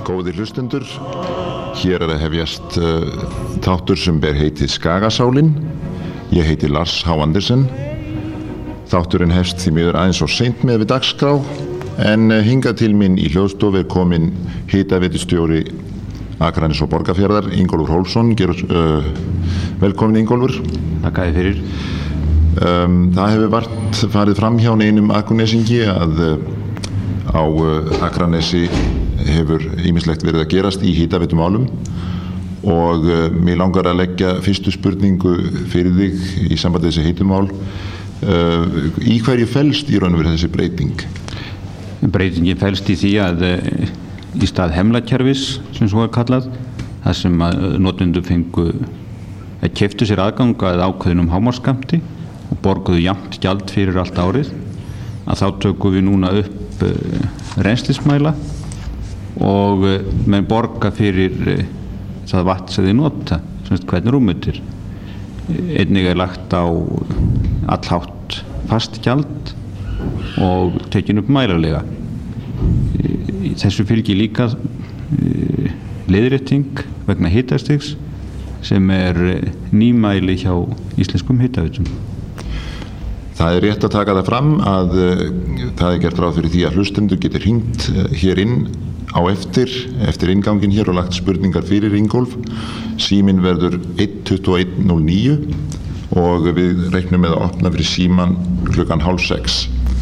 Góðir hlustundur, hér að hefjast þáttur sem ber heitið Skagasálin. Ég heiti Lars H. Andersen. Þátturinn hefst því miður aðeins og seint með við dagskrá, en hingað til mín í hljóðstofu kominn hitaveitustjóri Akraness og Borgarfjarðar, Ingólfur Hólmsson. Velkomin Ingólfur. Takk að þið fyrir. Það hefur farið fram hjá neinum Akurnesingi að á Akranesi hefur ýmislegt verið að gerast í hitaveitumálum og mig langar að leggja fyrstu spurningu fyrir þig í sambandi þessi hitumál. Í hverju felst í raun og veru þessi breyting? Breytingin felst í því að í stað hemlakerfis, sem svo er kallað, þar sem að notendur fengu að keyptu sér aðgang að ákveðnum hámarksskammti og borguðu jafnt gjald fyrir allt árið, að þá tökum við núna upp rennslismæla og menn borga fyrir það vatn sem þið nota, hvernig rúmmetir. Einnig er lagt á allhátt fast gjald og tekin upp mælarlega. Þessu fylgir líka leiðrétting vegna hitastigs sem er nýmæli hjá íslenskum hitaveitum. Það er rétt að taka það fram að það er gert ráð fyrir því að hlustendur getur hringt hér inn á eftir inngangin hér og lagt spurningar fyrir Ingólf. Síminn verður 12109 og við reiknum með að opna fyrir síman klukkan 5:30.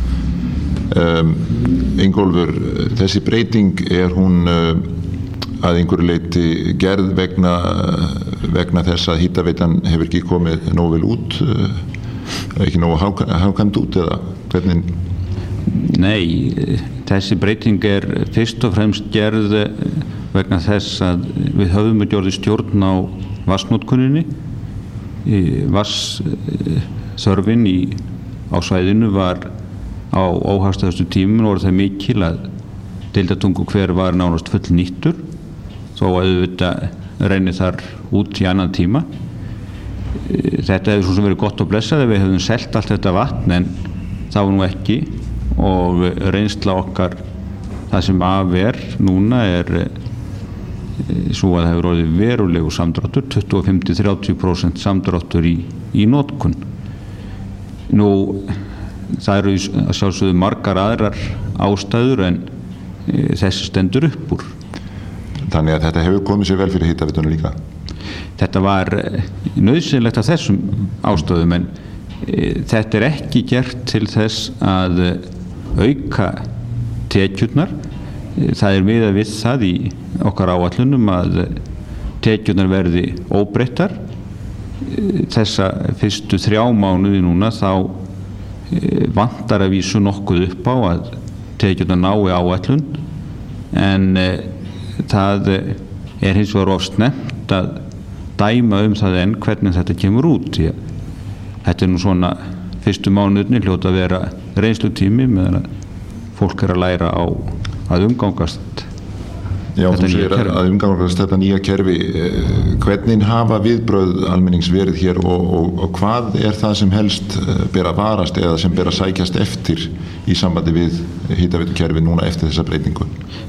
Ingólfur, þessi breyting, er hún að einhverju leyti gerð vegna þess að hitaveitan hefur ekki komið nógu vel út, ekki nógu hagkvæmt út, eða hvernig? Nei, þessi breyting er fyrst og fremst gerð vegna þess að við höfum ekki orðið stjórn á vatnsnotkuninni. Vatnsþörfin á svæðinu var á óhagstæðustu tímum og það mikil að Deildartunguhver var nánast fullnýttur, þó að auðvitað reynir þar út í annan tíma. Þetta hefði svo sem verið gott og blessað ef við hefðum selt allt þetta vatn, en það var nú ekki, og reynsla okkar það sem af er núna er svo að það hefur orðið verulegu samdráttur, 25-30% samdráttur í notkun. Nú, það eru að sjálfsögðu margar aðrar ástæður en þessi stendur upp úr. Þannig að þetta hefur komið sér vel fyrir hitaveitunum líka? Þetta var nauðsynlegt af þessum ástæðum, en þetta er ekki gert til þess að auka tekjurnar. Það er miðað við það í okkar áætlunum að tekjurnar verði óbreyttar. Þessa fyrstu 3 mánuði núna þá vantar að vísu nokkuð upp á að tekjurnar nái áætlun, en það er hins vegar of snemmt að dæma það enn hvernig þetta kemur út. Þetta er nú svona fyrstu mánuðinni hljóta að vera reynslutími meðan að fólk er að læra á að umgangast þetta nýja kerfi. Að umgangast þetta nýja kerfi. Hvernig hafa viðbrögð almennings verið hér og hvað er það sem helst ber að varast eða sem ber að sækjast eftir í sambandi við hitaveitukerfi núna eftir þessa breytingu?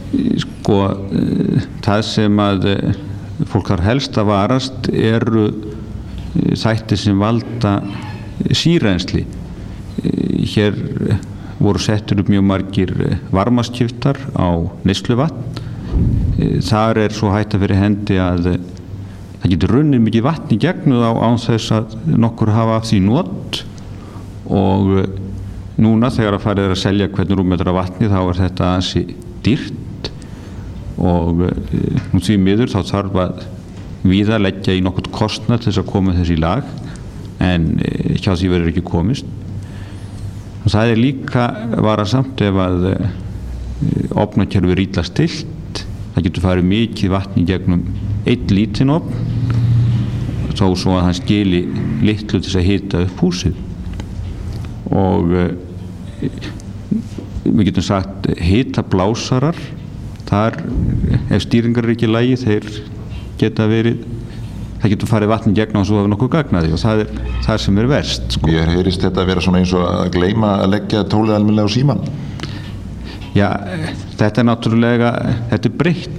Það sem að fólk þarf helst að varast eru þættir sem valda sírennsli. Hér voru settur upp mjög margir varmaskiptar á neysluvatn. Þar er svo hætta fyrir hendi að það getur runnið mikið vatn í gegnum án þess að nokkur hafa af því not, og núna þegar að farið er að selja hvern rúmmetra vatni þá er þetta ansi dýrt, og nú því miður þá þarf að víða leggja í nokkurt kostnað til þess að koma þessi í lag, en hjá því verður ekki komist. Og það er líka varasamt ef að ofnakerfi er illa stillt. Það getur farið mikið vatn í gegnum 1 lítinn ofn, þó svo að hann skili litlu til þess að hita upp húsið. Og við getum sagt hitablásarar, þar ef stýringar er ekki í lagi, þeir geta verið, það getur farið vatn í gegnum og svo hafa nokkuð gagnaði, og það er það sem er verst. Ég heyrist þetta að vera svona eins og að gleyma að leggja tólið almennilega á síman. Já, þetta er náttúrulega, þetta er breytt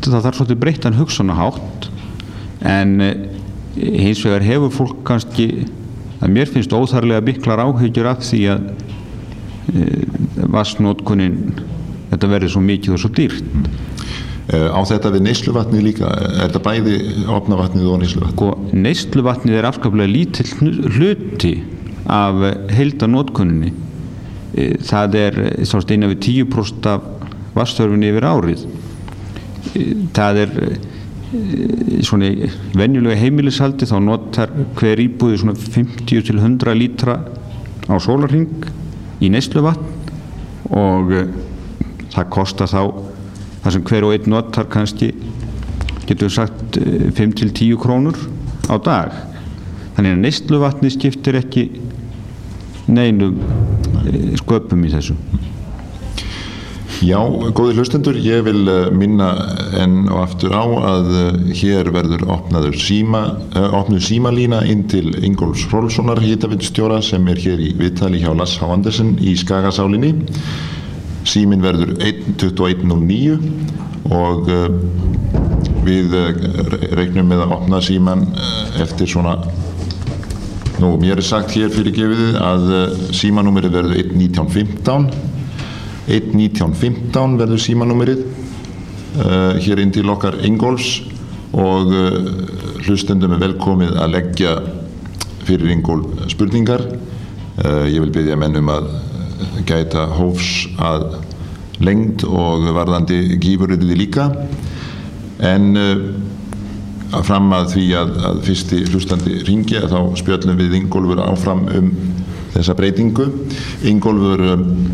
það þarf svolítið breyttan hugsunarhátt, en hins vegar hefur fólk kannski, að mér finnst óþarflega miklar áhyggjur af því að vatnsnotkunin, þetta verður svo mikið og svo dýrt. Á þetta við neysluvatni líka, er þetta bæði opnavatnið og neysluvatnið? Neysluvatnið er afskaplega lítill hluti af heildarnotkuninni. Það er innan við 10% af vatnsþörfinni yfir árið. Það er svona venjulega heimilishaldi, þá notar hver íbúði svona 50 til 100 lítra á sólarhring í neysluvatn, og það kostar þá, það sem hver og einn notar kannski, getum við sagt 5 til 10 krónur á dag. Þannig að neysluvatni skiptir ekki neinum sköpum í þessu. Já, góðir hlustendur, ég vil minna enn og aftur á að hér verður opnuð símalína inn til Ingólfs Hrólfssonar hitaveitustjóra sem er hér í viðtali hjá Lars H. Andersen í Skagasálinni. Síminn verður 12109 og við reiknum með að opna síman eftir svona, mér er sagt hér fyrir gefið að símanúmerið verður 11915. 11915 verður símanúmerið hér inn til okkar Ingólfs, og hlustendum er velkomið að leggja fyrir Ingólf spurningar. Ég vil biðja menn að gæta hófs að lengd og varðandi gífuryrði líka, en fram að því að fyrsti hlustandi hringi þá spjöllum við Ingólfur áfram þessa breytingu. Ingólfur,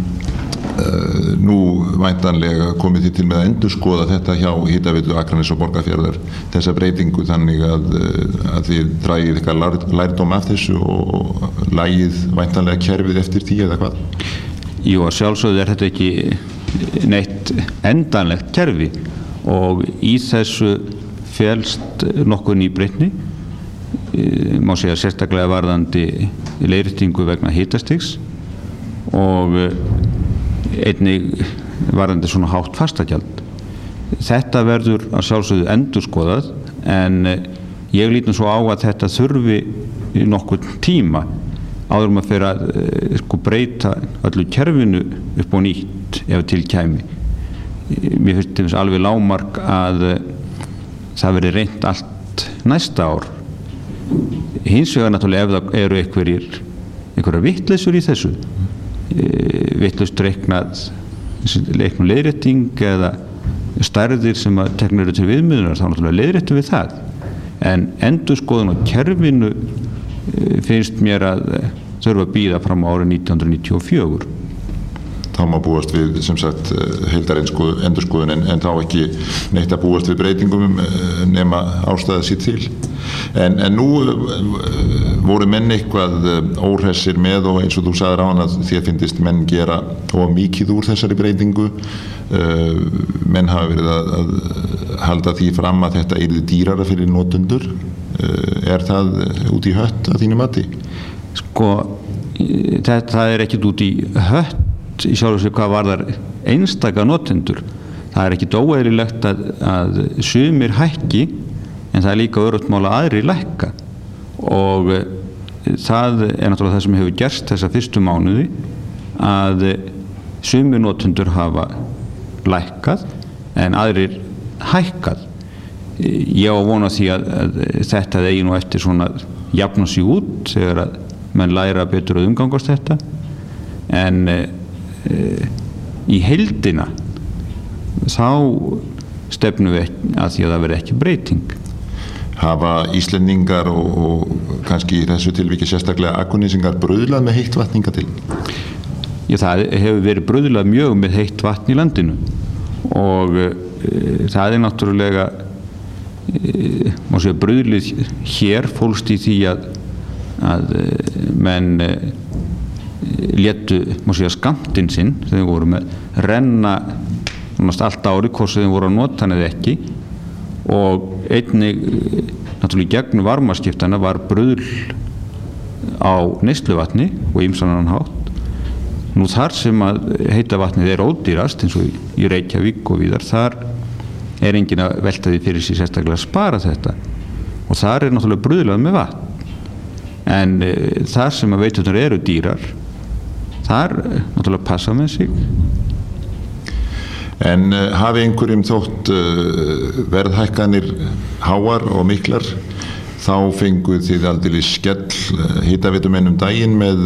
nú væntanlega komið þið til með að endurskoða þetta hjá Hitaveitu Akraness og Borgarfjarðar, þessa breytingu, þannig að þið dragið eitthvað lærdóm af þessu og lagið væntanlega kerfið eftir því eða hvað? Jú, að sjálfsögðu er þetta ekki neitt endanlegt kerfi, og í þessu felst nokkuð nýbreytni, má segja sérstaklega varðandi leiðréttingu vegna hitastigs og einnig varðandi svona hátt fastagjald. Þetta verður að sjálfsögðu endurskoðað, en ég lít nú svo á að þetta þurfi nokkurn tíma áður maður fyrir að breyta öllu kerfinu upp á nýtt ef til kæmi. Mér finnst þess alveg lágmark að það verði reynt allt næsta ár. Hins vegar náttúrulega ef það eru einhverjar vittleysur í þessu, vitlaust reiknað leiðrétting eða stærðir sem að teknir eru til viðmiðunar, þá náttúrulega leiðréttum við það, en endurskoðun á kerfinu finnst mér að þurfa að bíða fram á árið 1994. Þá má búast við, sem sagt, heildarendurskoðun, en þá ekki neitt að búast við breytingum nema ástæða sér til. En nú voru menn eitthvað óhressir með, og eins og þú sagðir áðan að þér finnst menn gera of mikið úr þessari breytingu. Menn hafa verið að halda því fram að þetta yrði dýrara fyrir notendur. Er það út í hött að þínu mati? Það er ekkert út í hött í sjálfu sér hvað varðar einstaka notendur. Það er ekkert óeðlilegt að sumir hækki, en það er líka öruggt mál að aðrir lækka, og það er náttúrulega það sem hefur gerst þessa fyrstu mánuði, að sumir notendur hafa lækkað en aðrir hækkað. Ég á von á því að þetta eigi nú eftir svona jafna sig út þegar að menn læra betur að umgangast þetta, en í heildina þá stefnum við að því að það verði ekki breyting. Hafa Íslendingar og kannski í þessu tilviki sérstaklega Akurnesingar brauðlað með heitt vatn hingað til? Já, það hefur verið brauðlað mjög með heitt vatn í landinu, og það er náttúrulega, má segja, brauðlið hér fólst í því að menn létu, má segja, skammtinn sinn þegar þeir voru með renna allt ári, hvort sem þeir voru að nota hann eða ekki, og einnig náttúrulega gegnum varmaskiptana var brauðl á neysluvatni og ýmsan annan hátt. Nú þar sem að heita vatnið er ódýrast, eins og í Reykjavík og víðar, þar enginn að velta því fyrir sig sérstaklega að spara þetta og þar náttúrulega brugðlað með vatn en þar sem að veiturnar eru dýrar þar náttúrulega passa með sig. En hafi einhverjum þótt verðhækkanir háar og miklar þá fenguð þið aldrei skell hitaveitumennum daginn með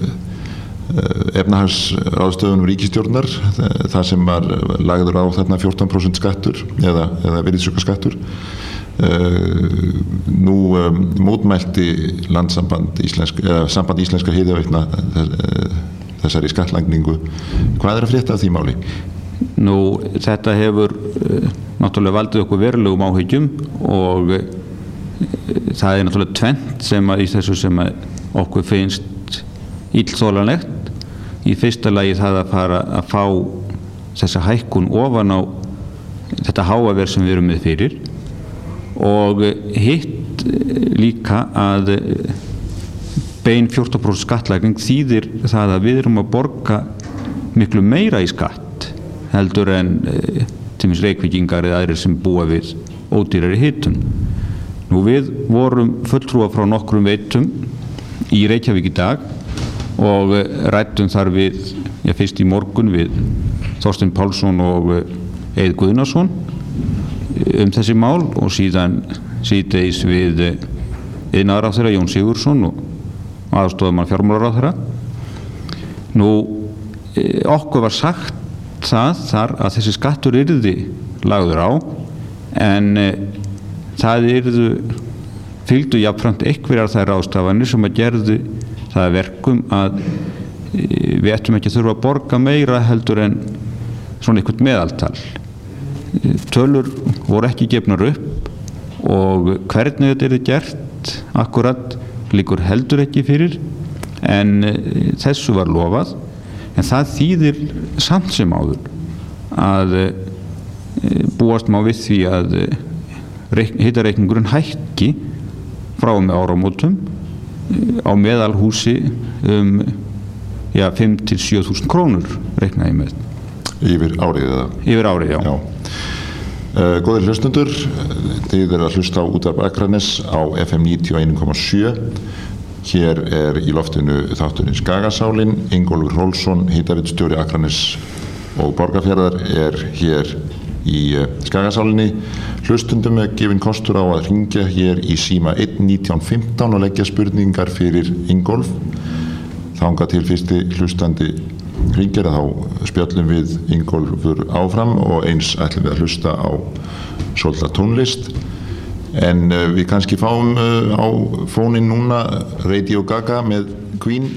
efnahagsráðstöfunum ríkisstjórnar það sem var lagður á þarna 14% skattur eða virðisaukaskattur. Nú mótmælti Landssamband Samband íslenska hitaveitna þessari skattlagningu. Hvað að frétta af því máli? Nú, þetta hefur náttúrulega valdið okkur verulegum áhyggjum og það er náttúrulega tvennt sem í þessu sem okkur finnst illþolanlegt. Í fyrsta lagi það að fara að fá þessa hækkun ofan á þetta háa verð sem við erum með fyrir og hitt líka að bein 14% skattlagning þýðir það að við erum að borga miklu meira í skatt heldur en til dæmis Reykvíkingar eða aðrir sem búa við ódýrari hitun. Nú við vorum fulltrúar frá nokkrum veitum í Reykjavík í dag og ræddum þar við, fyrst í morgun við Þorstein Pálsson og Eið Guðnason þessi mál og síðan síðdegis við iðnaðarráðherra Jón Sigurðsson og aðstoðarmann fjármálaráðherra. Nú okkur var sagt það þar að þessi skattur yrði lagður á en það fylgdu jafnframt einhverjar þær ráðstafanir sem að gerðu það verkum að við ættum ekki að þurfa að borga meira heldur en svona eitthvað meðaltal. Tölur voru ekki gefnar upp og hvernig þetta yrði gert akkurat liggur heldur ekki fyrir en þessu var lofað. En það þýðir samt sem áður að búast má við því að hitareikningurinn hækki frá með áramótum á meðalhúsi 5.000 til 7.000 krónur reiknaði með. Yfir árið eða? Yfir árið, já. Góðir hlustendur, þið að hlusta á Útvarp Akraness á FM 91,7. Hér í loftinu þátturinn Skagasálin. Ingólfur Hrólfsson, hitaveitustjóri Akraness og Borgarfjarðar hér í Skagasálinni. Hlustundum gefinn kostur á að hringja hér í síma 1915 og leggja spurningar fyrir Ingólf. Þangað til fyrsti hlustandi hringir þá spjallum við Ingólfur áfram og eins ætlum við að hlusta á svolítið tónlist. En við kannski fáum á fónin núna Radio Gaga með Queen.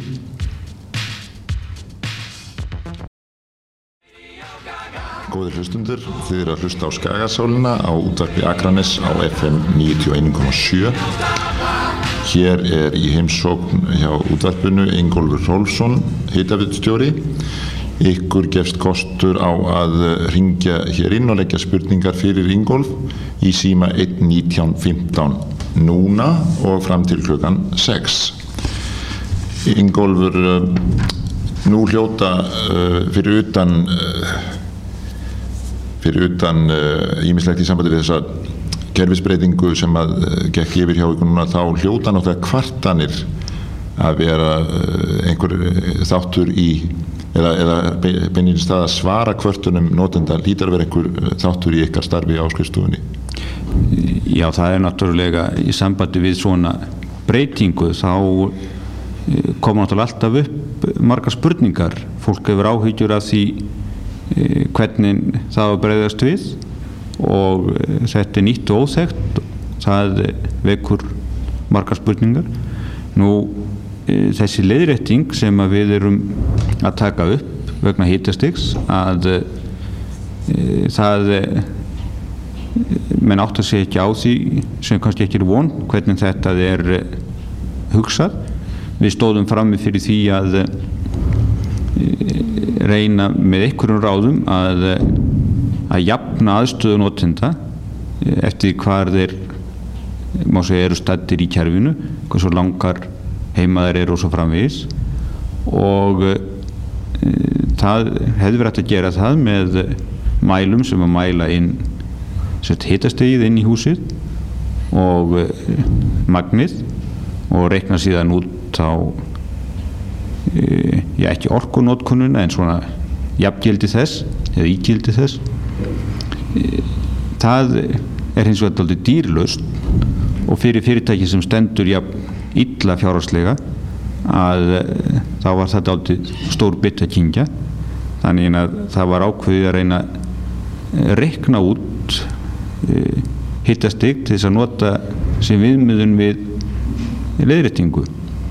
Góðir hlustundur, þið að hlusta á Skagasálina á útvarpi Akraness á FM 91,7. Hér í heimsókn hjá útvarpinu Ingólfur Hrólfsson, hitaveitustjóri. Ykkur gefst kostur á að hringja hér inn og leggja spurningar fyrir Ingólf í síma 1915 núna og fram til klukkan 6. Ingólfur, nú hljóta fyrir utan ýmislegt í sambandi við þessa kerfisbreytingu sem að gekk yfir hjá ykkur núna, þá hljóta náttúrulega kvartanir að vera einhver þáttur í eða beinir stað að svara kvörtunum notenda, hlýtur að vera einhver þáttur í ykkar starfi á skrifstofunni? Já, það náttúrulega í sambandi við svona breytingu þá koma náttúrulega alltaf upp margar spurningar. Fólk hefur áhyggjur af því hvernig það að bregðast við og þetta nýtt og óþekkt, það vekur margar spurningar. Nú þessi leiðrétting sem að við erum að taka upp vegna hitastigs að það menn átt að segja ekki á því sem kannski ekki von hvernig þetta hugsað. Við stóðum frammi fyrir því að reyna með einhverjum ráðum að jafna aðstöðu notenda eftir hvar þeir má segja eru staddir í kerfinu, hversu langar heima þeir eru og svo framvegis og það hefði verið hægt að gera það með mælum sem að mæla inn hitastigið inn í húsið og magnið og reikna síðan út á ekki orkunotkununa en svona jafngildi þess eða ígildi þess. Það hins vegar dálítið dýrlaust og fyrir fyrirtæki sem stendur illa fjárhagslega að þá var það dálítið stór bit að kyngja, þannig að það var ákveðið að reyna að reikna út hitastig til þess að nota sem viðmiðun við leiðréttingu.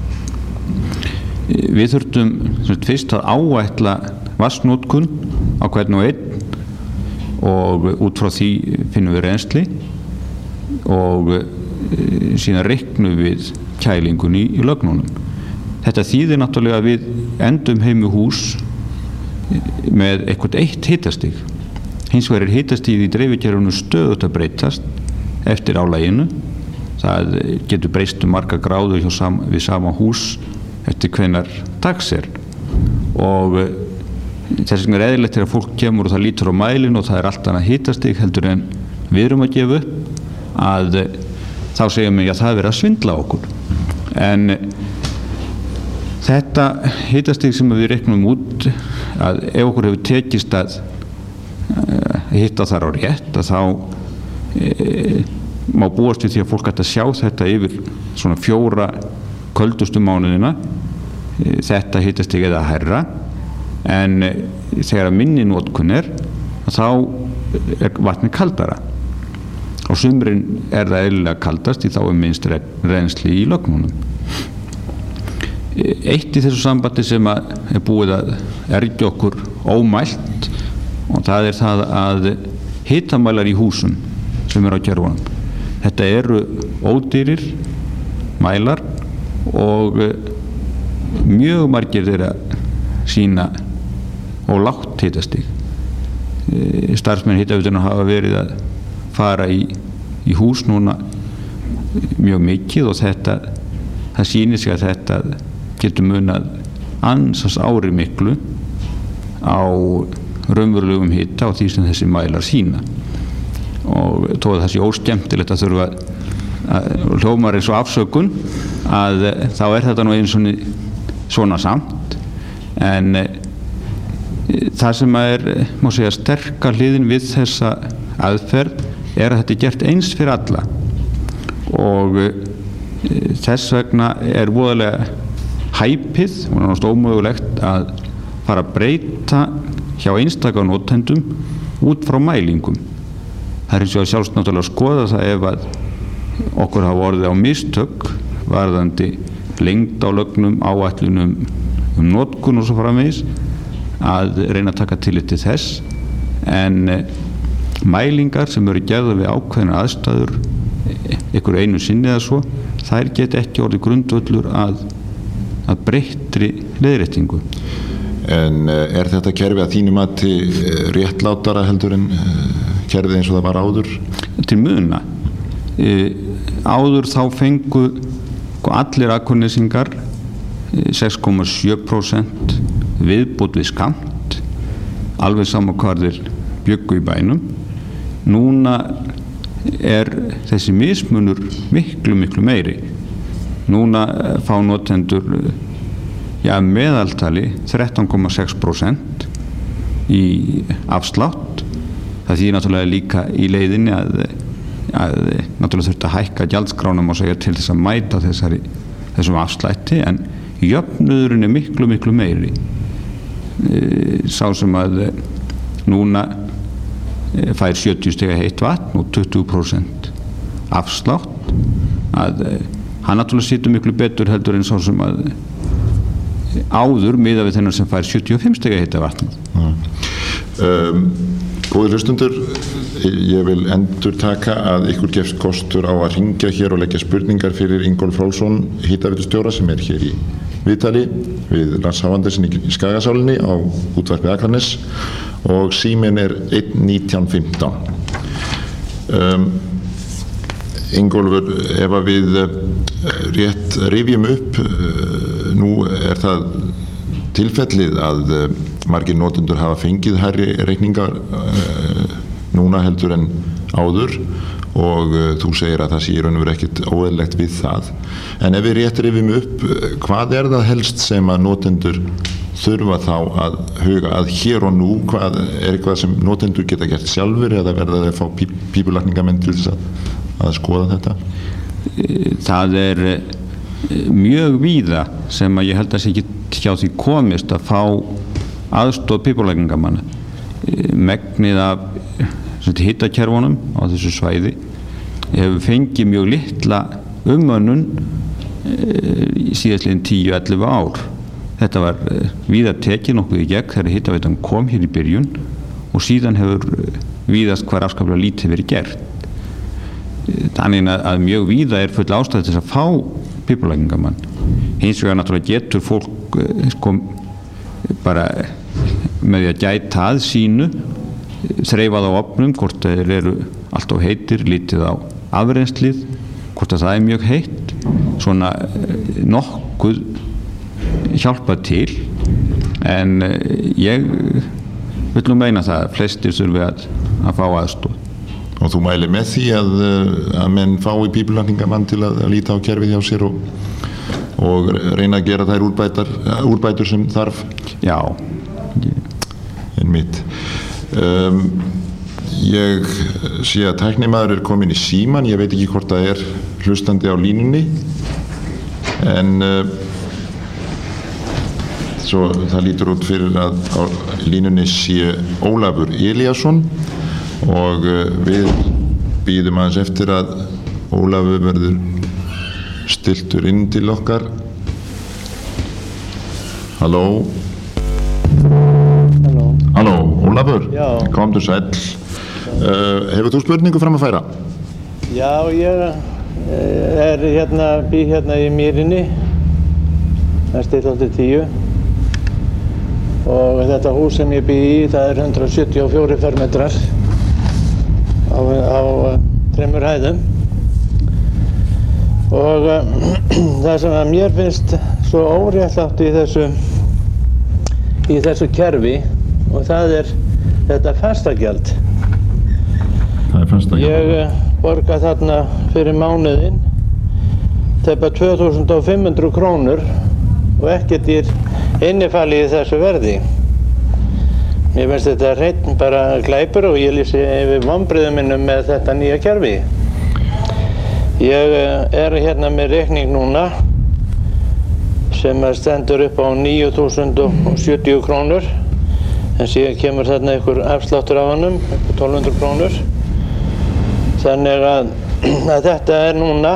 Við þurftum fyrst að áætla vatnsnotkun á hvern og einn og út frá því finnum við reynsli og síðan reiknum við kælingun í lögnunum. Þetta þýðir náttúrulega að við endum heim í hús með eitthvað eitt hitastig. Hins vegar hitastigið í dreifikerfinu stöðugt að breytast eftir álaginu. Það getur breyst marga gráður við sama hús eftir hvenær dags og þess vegna eðlilegt að fólk kemur og það lítur á mælinn og það allt annað hitastig heldur en við erum að gefa upp, að þá segjum við að það verið að svindla okkur. En þetta hitastig sem við reiknum út, að ef okkur hefur tekist að hitta þar á rétt, að þá má búast við því að fólk ætti að sjá þetta yfir svona 4 köldustu mánuðina, þetta hitastig eða hærra, en þegar minni notkun þá vatnið kaldara. Á sumrin það eðlilega kaldast því þá minnst reynsli í lögnunum. Eitt í þessu sambandi sem búið að ergja okkur ómælt og það það að hitamælar í húsum sem á kerfunum. Þetta eru ódýrir mælar og mjög margir þeirra sína og lágt hitastig. Starfsmenn hitaveitunnar hafa verið að fara í hús núna mjög mikið og það sýnir sig að þetta getur munað ansans ári miklu á raunverulegum hita og því sem þessi mælar sýna. Og þó að það sé óskemmtilegt að þurfa að hljómar eins og afsökun að þá þetta nú eins og svona samt, en það sem má segja sterka hliðin við þessa aðferð að þetta gert eins fyrir alla og þess vegna voðalega hæpið og náttúrulega ómögulegt að fara að breyta hjá einstaka notendum út frá mælingum. Það eins og sjálfs náttúrulega að skoða það ef að okkur hafa orðið á mistök varðandi lengd á lögnum, áætlunum notkun og svo framvegis, að reyna að taka tillit til þess, en mælingar sem eru gerðar við ákveðnar aðstæður ykkur einu sinni eða svo, þær geta ekki orðið grundvöllur að breyttri leiðréttingu. En þetta kerfi að þínu mati réttlátara heldur en kerfið eins og það var áður? Til muna. Áður þá fengu allir Akurnesingar 6,7% viðbót við skammt, alveg sama hvar þeir bjuggu í bænum. Núna þessi mismunur miklu meiri. Núna fá notendur meðaltali 13,6% í afslátt. Það þýðir náttúrulega líka í leiðinni að náttúrulega þurfti að hækka gjaldskránum og segja til þess að mæta þessum afslætti, en jöfnuðurinn miklu meiri. Sá sem að núna fær 70 stiga heitt vatn og 20% afslátt, að hann náttúrulega situr miklu betur heldur en sá sem að áður miðað við þennan sem fær 75 stiga heitt vatn. Góðir hlustundur, ég vil endurtaka að ykkur gefst kostur á að hringja hér og leggja spurningar fyrir Ingólf Hrólfsson, hitaveitustjóra, sem hér í viðtali við Lars Havandersen í Skagasálinni á útvarpi Akranes, og síminn 1915. Ingólfur, ef að við rétt rifjum upp, nú það tilfellið að margir notendur hafa fengið hærri reikningar núna heldur en áður og þú segir að það sé í raun og veru ekkert óeðlilegt við það. En ef við rétt rifjum upp, hvað það helst sem að notendur þurfa þá að huga að hér og nú? Hvað eitthvað sem notendur geta gert sjálfur eða verða þeir að fá pípulækningamenn til þess að skoða þetta? Það mjög víða sem að ég held að sé ekki hjá því komist að fá aðstoð pípulækningamanna. Megnið af hitakerfunum á þessu svæði hefur fengið mjög litla umönnun síðastliðin 10-11 ár. Þetta var víða tekið nokkuð í gegn þegar hitaveitan kom hér í byrjun og síðan hefur víðast hvar afskaplega lítið verið gert. Þannig að mjög víða full ástæða til að fá pípulækningamann. Hins vegar náttúrulega getur fólk bara með því að gæta að sínu, þreifað á ofnum, hvort þeir eru alltof heitir, lítið á afrenslið, hvort að það mjög heitt, svona nokkuð hjálpa til, en ég vil nú meina það að flestir þurfi að fá aðstoð. Og þú mælir með því að menn fái pípulækningamann til að líta á kerfið hjá sér og reyna að gera þær úrbætur sem þarf? Já. Einmitt. Ég sé að tæknimaður kominn í síman, ég veit ekki hvort það hlustandi á línunni, en svo það lítur út fyrir að á línunni sé Ólafur Elíasson og við bíðum aðeins eftir að Ólafur verður stilltur inn til okkar. Halló? Halló, Ólafur, komdu sæll. Hefur þú spurningu fram að færa? Já, ég bý hérna í Mýrinni, það Stillholti 10 og þetta hús sem ég bý í, það 174 fermetrar á 3 hæðum og það sem að mér finnst svo óréttlátt í þessu kerfi og það þetta fastagjald. Það fastagjald. Ég borga þarna fyrir mánuðinn tæpa 2.500 krónur og ekkert innifalið í þessu verði. Mér finnst þetta hreinn bara glæpur og ég lýsi yfir vonbrigðum mínum með þetta nýja kerfi. Ég hérna með reikning núna sem stendur upp á 9.070 krónur en síðan kemur þarna einhver afsláttur af honum, 1.200 krónur. Þannig að þetta núna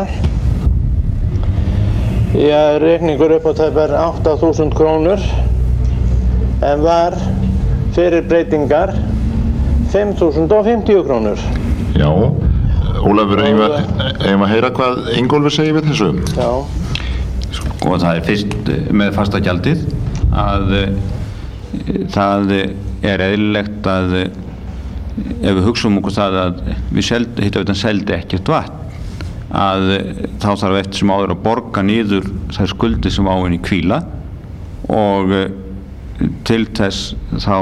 reikningur upp á tæpar 8.000 krónur en var fyrir breytingar 5.050 krónur. Já, Ólafur, eigum að heyra hvað Ingólfur segir við þessu? Já. Og það fyrst með fastagjaldið að það eðlilegt að ef við hugsaum okkur það að hitaveitan seldi ekkert vatn að þá þarf eftir sem áður að borga niður þær skuldir sem á henni hvíla og til þess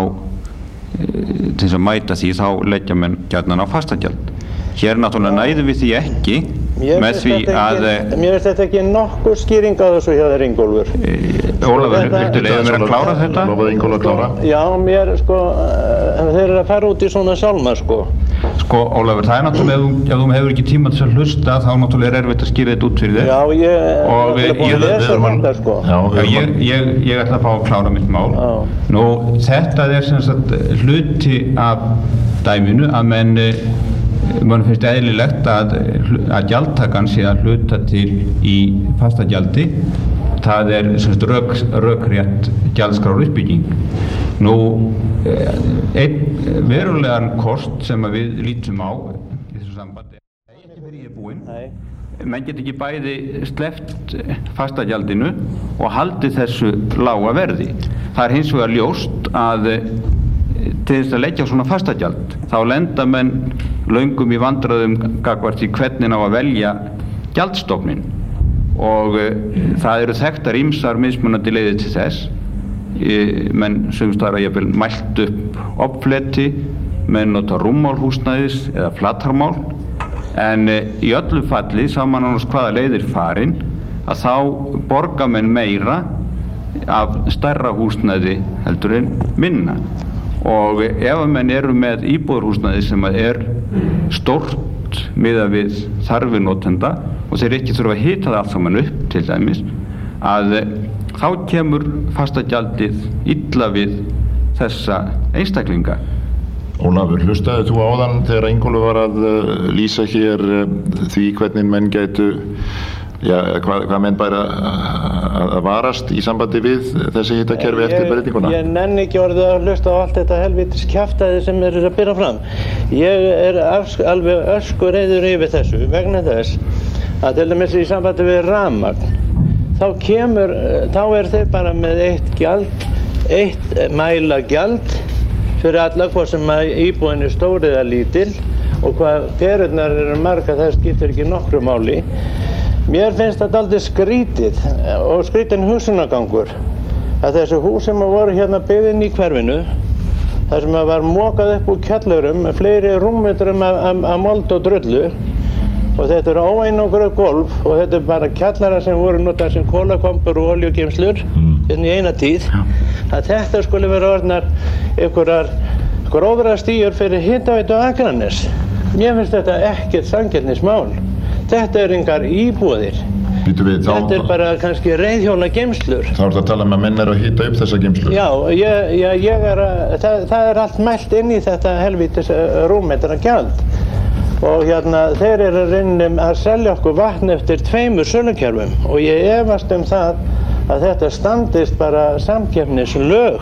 til að mæta því þá leggja menn gjarnan á fastagjald. Hér náttúrulega næðum við því ekki með því að Mér finnst þetta ekki nokkur skýring á þessu hjá þér, Ingólfur. Ólafur, viltu leyfa mér að klára þetta? Lofaði Ingólfur að klára? Já, þeir eru að fara út í svona sálma, Ólafur, það náttúrulega, ef þú hefur ekki tíma til að hlusta, þá náttúrulega erfitt að skýra þetta út fyrir þér. Já, ég búin að lesa þetta, Ég ætla að fá að klára mitt mál. Nú, þetta sem sagt hluti af dæminu að mann finnst eðlilegt að gjaldtakan sé að hluta til í fastagjaldi. Það semst rökrétt gjaldskrár uppbygging. Nú, einn verulegan kost sem við lítum á í þessu sambandi ekki fyrir íbúinn. Menn get ekki bæði sleppt fastagjaldinu og haldið þessu lága verði. Það hins vegar ljóst að til þess að leggja svona fastagjald þá lenda menn löngum í vandræðum gagnvart því hvernig á að velja gjaldstofninn og það eru þekktar ýmsar mismunandi leiðir til þess menn sums staðar að jafnvel mælt upp offleti menn nota rúmmálhúsnæðis eða flatarmál, en í öllu falli, saman annars hvaða leiðir farin, að þá borga menn meira af stærra húsnæði heldur en minna. Og ef menn eru með íbúðarhúsnæði sem stórt miðað við þarfir notenda og þeir ekki þurfa að hita það allt saman upp til dæmis, að þá kemur fastagjaldið illa við þessa einstaklinga. Ólafur, hlustaði þú áðan þegar Ingólfur var að lýsa hér því hvernig menn gætu, hvað menn bara að varast í sambandi við þessi hitakerfi eftir breytinguna? Ég nenni ekki orðið að hlusta á allt þetta helvítis kjaftaði sem að byrja fram. Ég alveg öskureiður yfir þessu vegna þess að til dæmis í sambandi við rafmagn þá þeir bara með eitt mælagjald fyrir alla hvort sem íbúðin stór eða lítil og hvað perurnar eru margar, það skiptir ekki nokkru máli. Mér finnst þetta aldrei skrítið og skrítin hugsunargangur að þessi hús sem voru hérna byggðin í hverfinu, þar sem var mokað upp úr kjallurum með fleiri rúmmetrum af mold og drullu, og þetta eru óeinangruð gólf og þetta bara kjallara sem voru notað sem kolakompur og oljugeymslur í eina tíð, að þetta skulle vera orðnar einhverjar gróðrastíur fyrir Hitaveitu Akraness. Mér finnst þetta ekkert sanngirnismál. Þetta engar íbúðir. Þetta bara kannski reiðhjóla geymslur. Þá ertu að tala að menn að hita upp þessa geymslur? Já, það allt mælt inn í þetta helvítis rúmmetra gjald. Og þeir eru að selja okkur vatn eftir 2 sölukerfum og ég efast það að þetta standist bara samkeppnislög.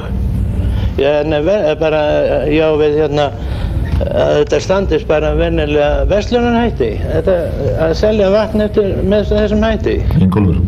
Þetta standist bara venjulega verslunarhætti, að selja vatn með þessum hætti. Ingólfur.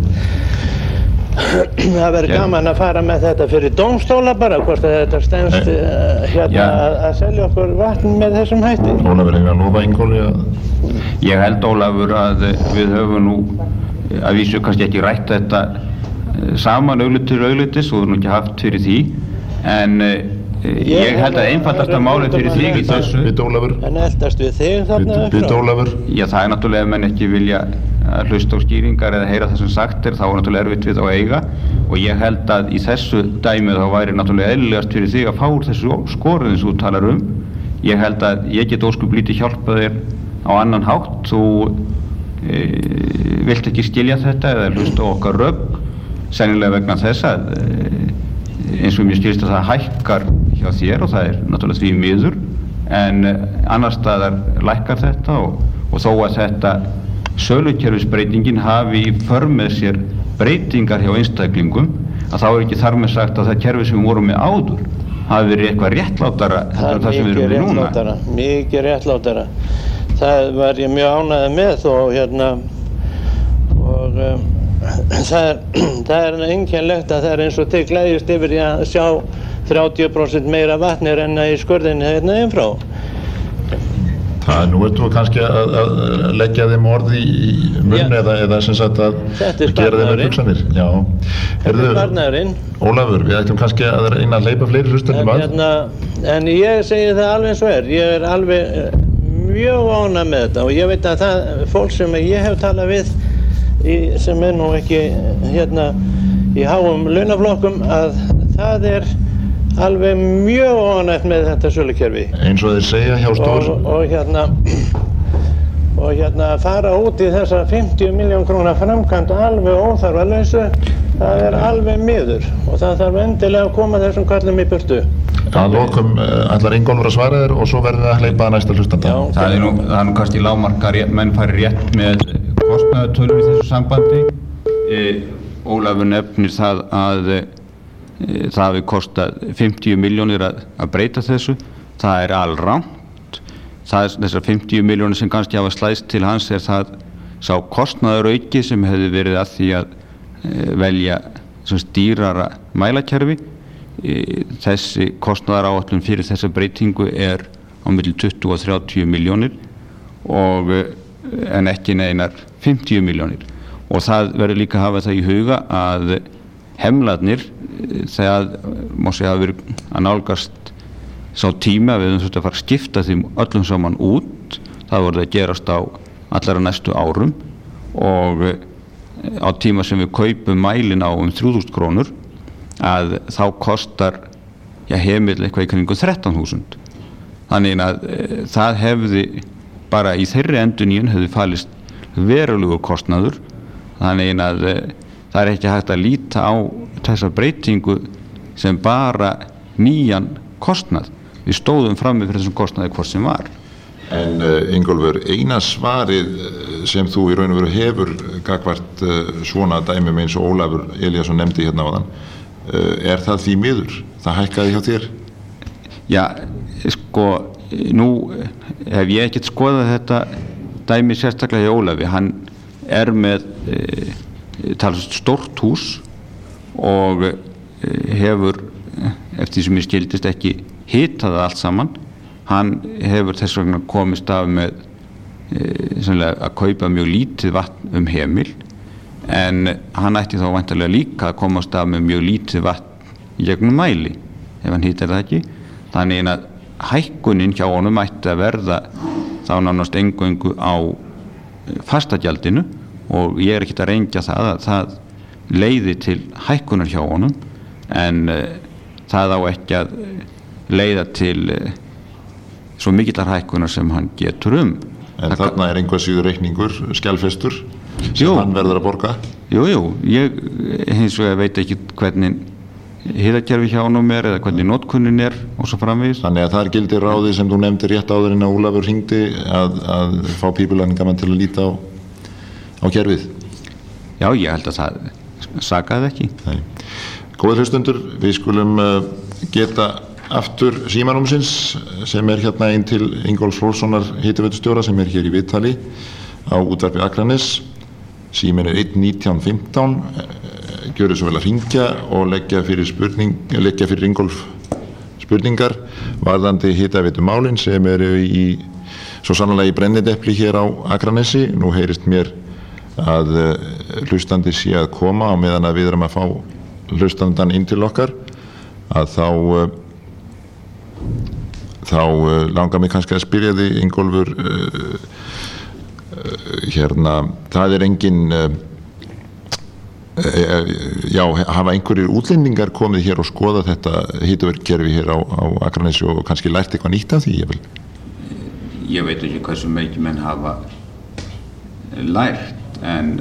Það verður gaman að fara með þetta fyrir dómstóla bara, hvort þetta stendst að selja okkur vatn með þessum hætti. Ólafur, hefur að lofa Ingólfi að... Ég held, Ólafur, að við höfum nú að vísu kannski ekki rætt þetta saman auglitis og ekki haft fyrir því, en ég held að einfaldasta málið fyrir þig í þessu... En eldast við þig þarna? Já, það náttúrulega ef menn ekki vilja að hlusta á skýringar eða heyra það sem sagt þá náttúrulega erfitt við á að eiga, og ég held að í þessu dæmi þá væri náttúrulega eðlilegast fyrir þig að fá úr þessu skorið eins og þú talar um. Ég held að ég get ósköp lítið hjálpað þér á annan hátt. Þú vilt ekki skilja þetta eða hlusta á okkar rögg, sennilega vegna þess að eins og mér skilst að það hækkar hjá þér og það náttúrulega því miður, en annar staðar lækkar þetta og þó að þetta sölukerfisbreytingin hafi í för með sér breytingar hjá einstaklingum, að þá ekki þar með sagt að það kerfi sem við vorum með áður hafi verið eitthvað réttlátara en það sem við erum við núna. Mikið réttlátara. Það var ég mjög ánægður með og það einkennilegt að það eins og þið gleðjast yfir í að sjá 30% meira vatni renna í skurðinni hérna innfrá. Nú ert þú kannski að leggja þeim orð í munn eða sem sagt að gera þeim hugsanir. Já. Þetta er sparnaðurinn. Ólafur, við ættum kannski að reyna að hleypa fleiri hlustendum að. En ég segi það alveg eins og Ég er alveg mjög ánægður með þetta og ég veit að það fólk sem ég hef talað við sem nú ekki í háum launaflokkum, að það alveg mjög ánægt með þetta sölukerfi. Eins og þeir segja hjá stór... Og fara út í þessa 50 milljón króna framkvæmd alveg óþarfalausu, það alveg miður og það þarf endilega að koma þessum kallum í burtu. Að lokum ætlar Ingólfur að svara þér og svo verður að hleypa að næsta hlustanda. Það nú kannski lágmarkar menn fari rétt með kostnaðartölur í þessu sambandi. Ólafur nefnir það að það hafi kostað 50 milljónir að breyta þessu. Það alrangt. Þessar 50 milljónir sem kannski hafa slæðst til hans það sá kostnaðarauki sem hefði verið að því að velja dýrara mælakerfi. Þessi kostnaðaráætlun fyrir þessa breytingu á milli 20 og 30 milljónir en ekki neinar 50 milljónir. Og það verður líka að hafa það í huga að hemlarnir, það má segja að verið að nálgast sá tíma við höfum þurft að fara að skipta þeim öllum saman út. Það voru að gerast á allra næstu árum og á tíma sem við kaupum mælin á 3.000 krónur að þá kostar heimill eitthvað í kringum 13.000. Þannig að það hefði bara í þeirri endurnýjun hefði falist verulegur kostnaður. Þannig að það er ekki hægt að líta á þessa breytingu sem bara nýjan kostnað. Við stóðum frammi fyrir þessum kostnaði hvort sem var. En Ingólfur, eina svarið sem þú í raun og veru hefur gagnvart svona dæmum eins og Ólafur Elíasson nefndi hérna áðan, er það því miður? Það hækkaði hjá þér? Já, sko, nú hef ég ekkert skoðað þetta dæmi sérstaklega hjá Ólafi. Hann er með talsvert stórt hús og hefur, eftir því sem ég skildist, ekki hitað það allt saman. Hann hefur þess vegna komist af með að kaupa mjög lítið vatn heimil, en hann ætti þá væntanlega líka að komast af með mjög lítið vatn í gegnum mæli, ef hann hitar það ekki. Þannig að hækkunin hjá honum ætti að verða þá nánast eingöngu á fastagjaldinu og ég er ekkert að rengja það að það leiði til hækkunar hjá honum, en það á ekki að leiða til svo mikillar hækkunar sem hann getur En þarna er einhver síður reikningur, skjalfestur, sem hann verður að borga? Jú, ég hins vegar veit ekki hvernig hitakerfi hjá honum er eða hvernig notkunin er og svo framvegis. Þannig að það gildir ráði sem þú nefndir rétt áður en að Ólafur hringdi að fá pípulagningamann til að líta á kerfið? Já, ég held að það sakaði ekki. Nei. Góðir hlustundur, við skulum geta aftur símanúmsins sem er hérna inn til Ingólfs Hrólfssonar hitaveitustjóra sem er hér í viðtali á útvarpi Akranes. Síminn er 11915. Gjörðu svo vel að hringja og leggja fyrir Ingólf spurningar varðandi hitaveitumálin sem eru svo sannarlega í brennidepli hér á Akranesi. Nú heyrist mér að hlustandi sé að koma á meðan að við erum að fá hlustandan inn til okkar, að þá langar mig kannski að spyrja þig, Ingólfur, það er engin hafa einhverjir útlendingar komið hér og skoða þetta hitaveitukerfi hér á Akranesi og kannski lært eitthvað nýtt af því? Ég veit ekki hversu mikið menn hafa lært, en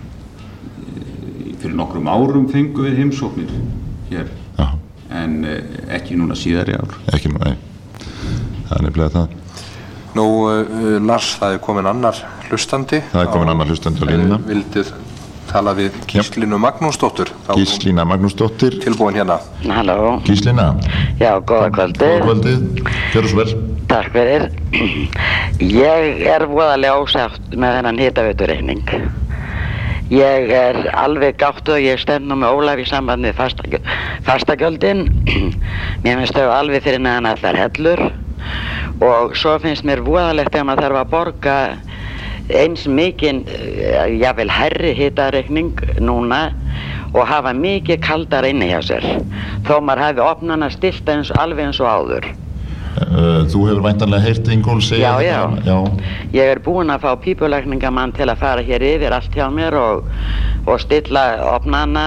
fyrir nokkrum árum fengum við heimsóknir hér. Aha. En ekki núna síðari ár. Ekki núna, nei. Það er nefnilega það. Nú, Lars, það er komin annar hlustandi. Það er komin annar hlustandi á línuna. Vildið tala við Gíslínu Magnúsdóttur. Gíslína Magnúsdóttir. Tilbúin hérna. Halló. Gíslína. Já, góða kvöldið. Góða kvöldið. Gjörðu svo vel. Takk fyrir. Ég er voðalega ósátt með þennan hitaveiturreikning. Ég er alveg gáttuð og ég stend nú með Ólaf í samband við fastagjöldin. Mér finnst þau alveg fyrir neðan allar hellur og svo finnst mér voðalegt þegar maður þarf að borga eins mikinn, jafnvel hærri hitareikning núna og hafa mikið kaldara inni hjá sér. Þó maður hafi opnana stilt alveg eins og áður. Þú hefur væntanlega heyrt Ingólf segja þetta? Já. Ég er búinn að fá pípulagningamann til að fara hér yfir allt hjá mér og stilla opnana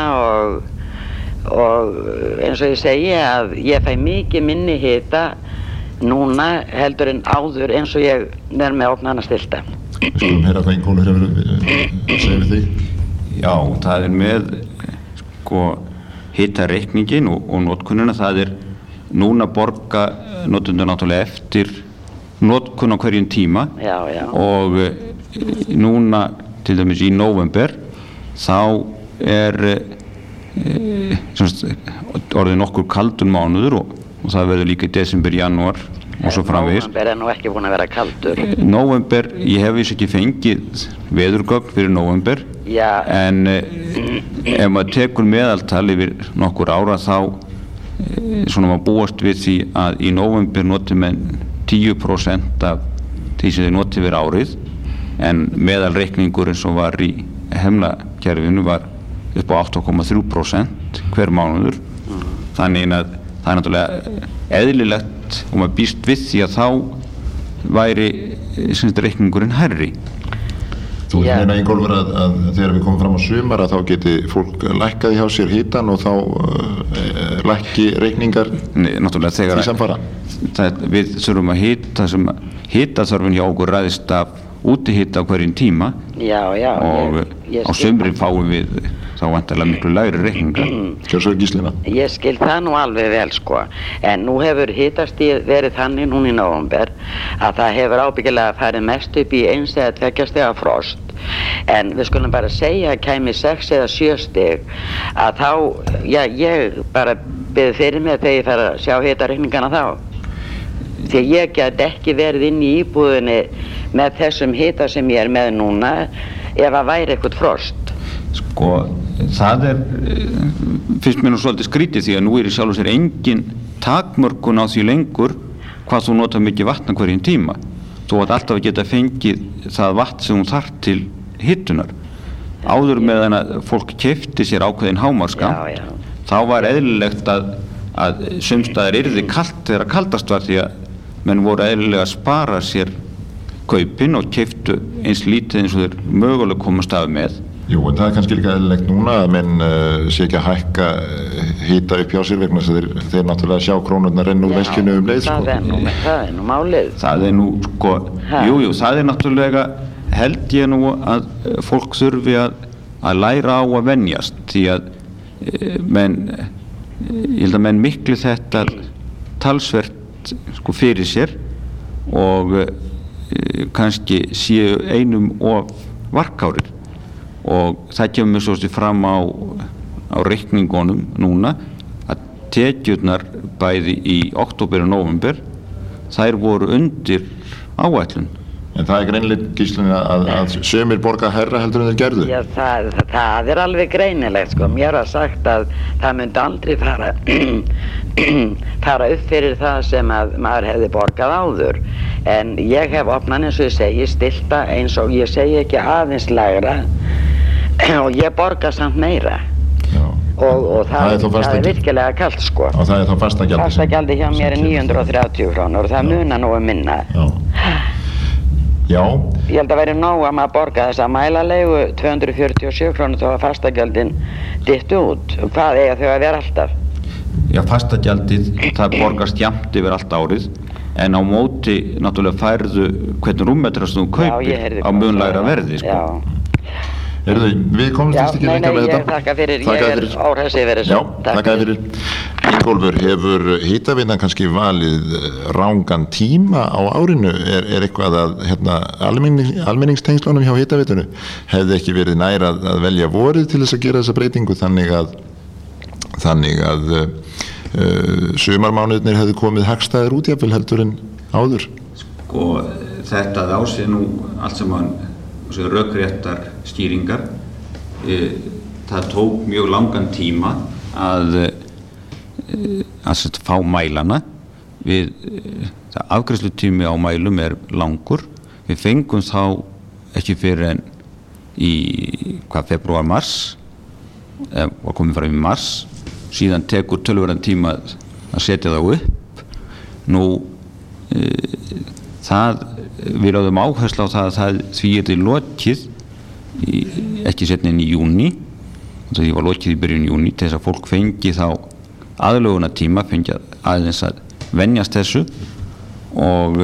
og eins og ég segi að ég fæ mikið minni hita núna heldur en áður eins og ég er með opnana stilta. Við skulum heyra hvað Ingólfur hefur segja við þig. Já, það er með hitareikningin og notkunina. Það er núna borga notendur náttúrulega eftir notkun á hverjum tíma. Já. Og núna til dæmis í nóvember þá er orðið nokkur kaldur mánuður og það verður líka í desember, janúar og svo framvegis. Nóvember er nú ekki búinn að vera kaldur. Nóvember, ég hef ekki fengið veðurgögn fyrir nóvember. Já. En ef maður tekur meðaltal yfir nokkur ára þá svona maður búast við því að í nóvember noti menn 10% af því sem þeir noti fyrir árið, en meðalreikningur eins og var í hemlakerfinu var upp á 8,3% hver mánuður. Þannig að það er náttúrulega eðlilegt sagt, og maður býst við því að þá væri reikningurinn hærri. Þú meina Ingólfur að þegar við komum fram á sumar að þá geti fólk lækkaði hjá sér hitan og þá lækki reikningar náttúrulega í samfara? Við þurfum að hitaþörfin hjá okkur ræðist af útihita á hverjum tíma og á sumrin fáum við þá vantarlega miklu lægri reikningar. Gjör svo Gíslína. Ég skil það nú alveg vel sko, en nú hefur hitastigið verið þannig núna í nóvember að það hefur ábyggilega farið mest upp í 1 eða 2 stiga frost, en við skulum bara segja að kæmi 6 eða 7 stig að þá, ég bara bið fyrir mig þegar ég fer að sjá hitareikningana þá, því að ég get ekki verið inn í íbúðinni með þessum hita sem ég með núna ef að væri eitthvað frost. Sko, það finnst mér nú svolítið skrítið því að nú í sjálfu sér engin takmörkun á því lengur hvað þú notar mikið vatn hverjum tíma. Þú átt alltaf að geta fengið það vatn sem þú þarf til hitunar. Áður meðan að fólk keypti sér ákveðin hámarkskammt, þá var eðlilegt að sumstaðar yrði kalt þegar kaldast var því að menn voru eðlilega að spara sér kaupin og keyptu eins lítið eins og þeir mögulega komast af með. Jú, en það kannski líka eðlilegt núna að menn sé ekki að hækka hita upp hjá sér vegna þess að þeir náttúrulega sjá krónurnar renna úr veskinu leið. Það er nú málið. Það er nú, sko, jú, það er náttúrulega, held ég nú að fólk þurfi að læra á að venjast því að ég held að menn miklu þetta talsvert sko fyrir sér og kannski séu einum of varkárir. Og það kemur svo fram á reikningunum núna að tekjurnar bæði í október og nóvember þær voru undir áætlun. En það er greinilegt Gíslína að sumir borga hærra heldur en þeir gerðu? Já, það er alveg greinilegt sko. Mér var sagt að það myndi aldrei fara upp fyrir það sem að maður hefði borgað áður. En ég hef opnað eins og ég segi stilta eins og ég segi ekki aðeins lægra og ég borga samt meira. Já. Og það er virkilega kalt sko. Og það er þá fastagjaldi? Fastagjaldi hjá mér er 930 krónur og það munar nú minna. Já. Ég held að veri nóg að maður borga þessa mælalegu 247 krónur þá að fastagjaldin dytti út. Hvað eiga þau að vera alltaf? Já, fastagjaldið það borgast jafnt yfir allt árið en á móti náttúrulega færðu hvernig rúmmetra sem þú kaupir á mun lægra verði sko. Við komumst ekki lengra með þetta. Ég þakka fyrir, ég er óhress yfir þessu. Já, þakka fyrir. Ingólfur, hefur hitavinnan kannski valið rangan tíma á árinu? Er eitthvað að almenningstengslunum hjá hitavitunum hefði ekki verið nær að velja vorið til þess að gera þessa breytingu þannig að sumarmánuðirnir hefði komið hagstæðir út jafnvel heldur en áður? Sko, þetta ásið nú allt saman rökréttar skýringar. Það tók mjög langan tíma að fá mælana. Afgreiðslutími á mælum er langur. Við fengum þá ekki fyrir en í febrúar, mars, var komið fram í mars, síðan tekur töluvverðan tíma að setja þá upp. Nú, við lögðum áherslu á það að því yrði lokið ekki seinna en í júní, því var lokið í byrjun júní til þess að fólk fengi þá aðlögunartíma, fengi aðeins að venjast þessu og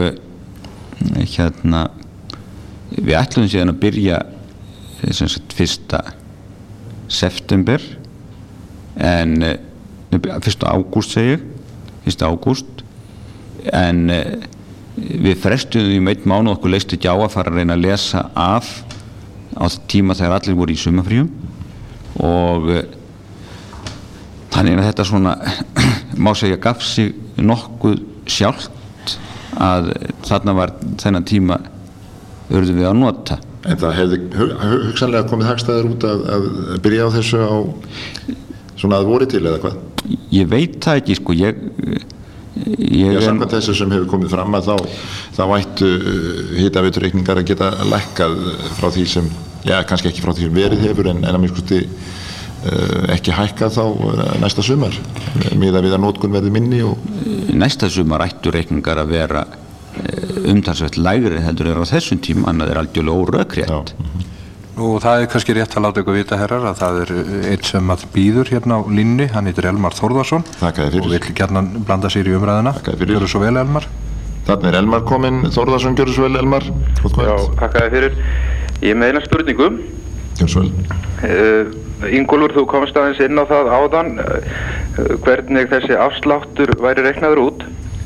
við ætluðum síðan að byrja 1. september en 1. ágúst segi ég, 1. ágúst en við frestuðum í 1 mánuð okkur leist ekki á að fara að reyna að lesa af á tíma þegar allir voru í sumarfríum og þannig að þetta svona má segja gaf sig nokkuð sjálft að þarna var þennan tíma urðum við að nota. En það hefði hugsanlega komið hagstæður út að byrja á þessu á svona að voru til eða hvað? Ég veit það ekki sko, samkvæmt þessu sem hefur komið fram að þá ættu hitaveitureikningar að geta lækkað frá því sem, kannski ekki frá því sem verið hefur en að mjög skusti ekki hækkað þá næsta sumar miðað við að notkun verði minni og... Næsta sumar ættu reikningar að vera umtalsvert lægri heldur á þessum tíma, annað algjörlega órökrétt. Nú, það kannski rétt að láta ykkur vita, herrar, að það einn sem að býður hérna á línni, hann heitir Elmar Þórðarsson og vill gjarnan blanda sér í umræðina. Gjörðu svo vel, Elmar. Þarna Elmar kominn, Þórðarsson, gjörðu svo vel, Elmar. Já, takk fyrir. Ég með eina spurningu. Gjörðu svo vel. Ingólfur, þú komst aðeins inn á það áðan hvernig þessi afsláttur væri reiknaður út.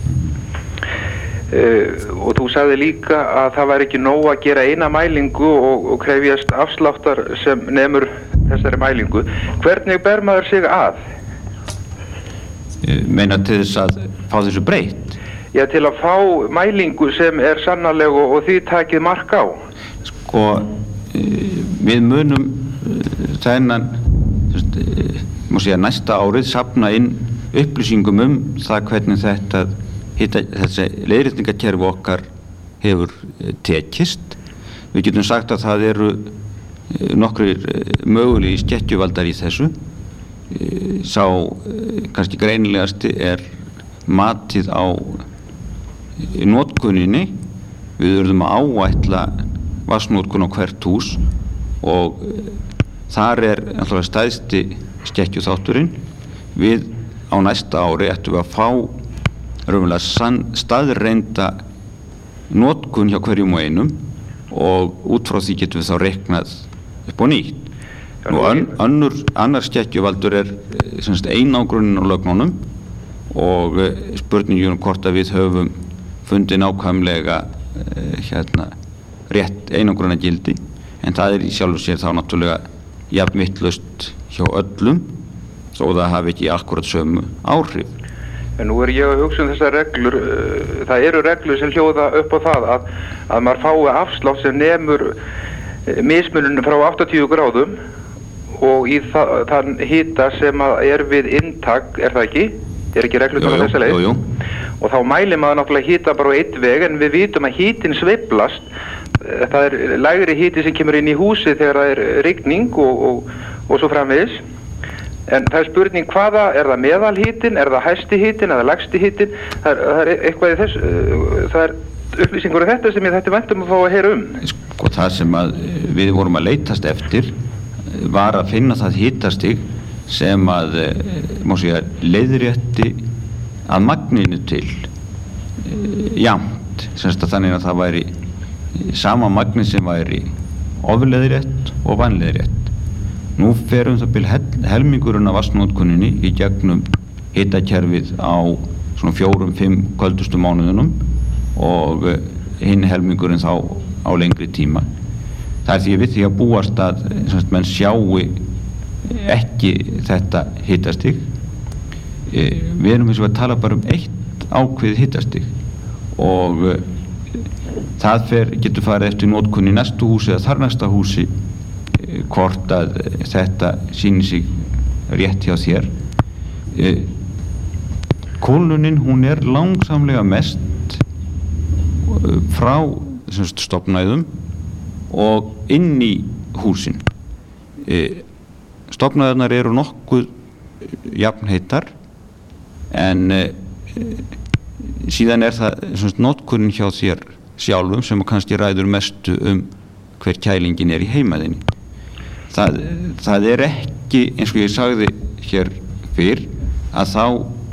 Og þú sagði líka að það væri ekki nóg að gera eina mælingu og krefjast afsláttar sem nemur þessari mælingu. Hvernig ber maður sig að? Meina til þess að fá þessu breytt? Já, til að fá mælingu sem sannarlega og því takið mark á. Sko, við munum þennan, má segja, næsta árið safna inn upplýsingum það hvernig þessi leiðréttingakerfi okkar hefur tekist. Við getum sagt að það eru nokkrir mögulegir skekkjuvaldar í þessu. Sá kannski greinilegasti matið á notkuninni. Við urðum að áætla vatnsnotkun á hvert hús og þar náttúrulega stæðsti skekkjuþátturinn. Við á næsta ári ættum við að fá raunverulega staðreynda notkun hjá hverjum og einum og út frá því getum við þá reiknað upp á nýtt. Nú annar skekkjuvaldur einangrunin á lögnunum og spurningin hvort að við höfum fundið nákvæmlega rétt einangrunargildi, en það í sjálfu sér þá náttúrulega jafn vitlaust hjá öllum þó það hafi ekki akkurat sömu áhrif. En nú ég að hugsa þessar reglur, það eru reglur sem hljóða upp á það að maður fái afslátt sem nemur mismunum frá 80 gráðum og í þann hita sem við inntak, það ekki? Ekki reglur á þessa leið? Jú. Og þá mælir maður náttúrulega hita bara á einn veg, en við vitum að hitin sveiflast. Það lægri hiti sem kemur inn í húsi þegar það rigning og svo framvegis. En það spurning hvaða, það meðalhitin, það hæsti hitin eða lægsti hitin, það eitthvað í þess, það upplýsingur þetta sem ég þætti væntum að fá að heyra Sko, það sem við vorum að leitast eftir var að finna það hitastig sem má segja, leiðrétti að magninu til jafnt, þannig að það væri sama magni sem væri ofleiðrétt og vanleiðrétt. Nú ferum það bil helmingurinn af vatnsnotkuninni í gegnum hitakerfið á svona 4-5 köldustu mánuðunum og hinn helmingurinn þá á lengri tíma. Það því við því að búast að menn sjáu ekki þetta hitastig. Við erum eins og að tala bara eitt ákveðið hitastig og það getur farið eftir notkun í næstu húsi eða þar næsta húsi hvort að þetta sýnir sig rétt hjá þér. Kólnunin hún langsamlega mest frá stofnæðum og inn í húsin. Stofnæðarnar eru nokkuð jafnheitar en síðan það notkunin hjá þér sjálfum sem kannski ræður mestu hver kælingin í heimaðinni. Það ekki, eins og ég sagði hér fyrr, að þá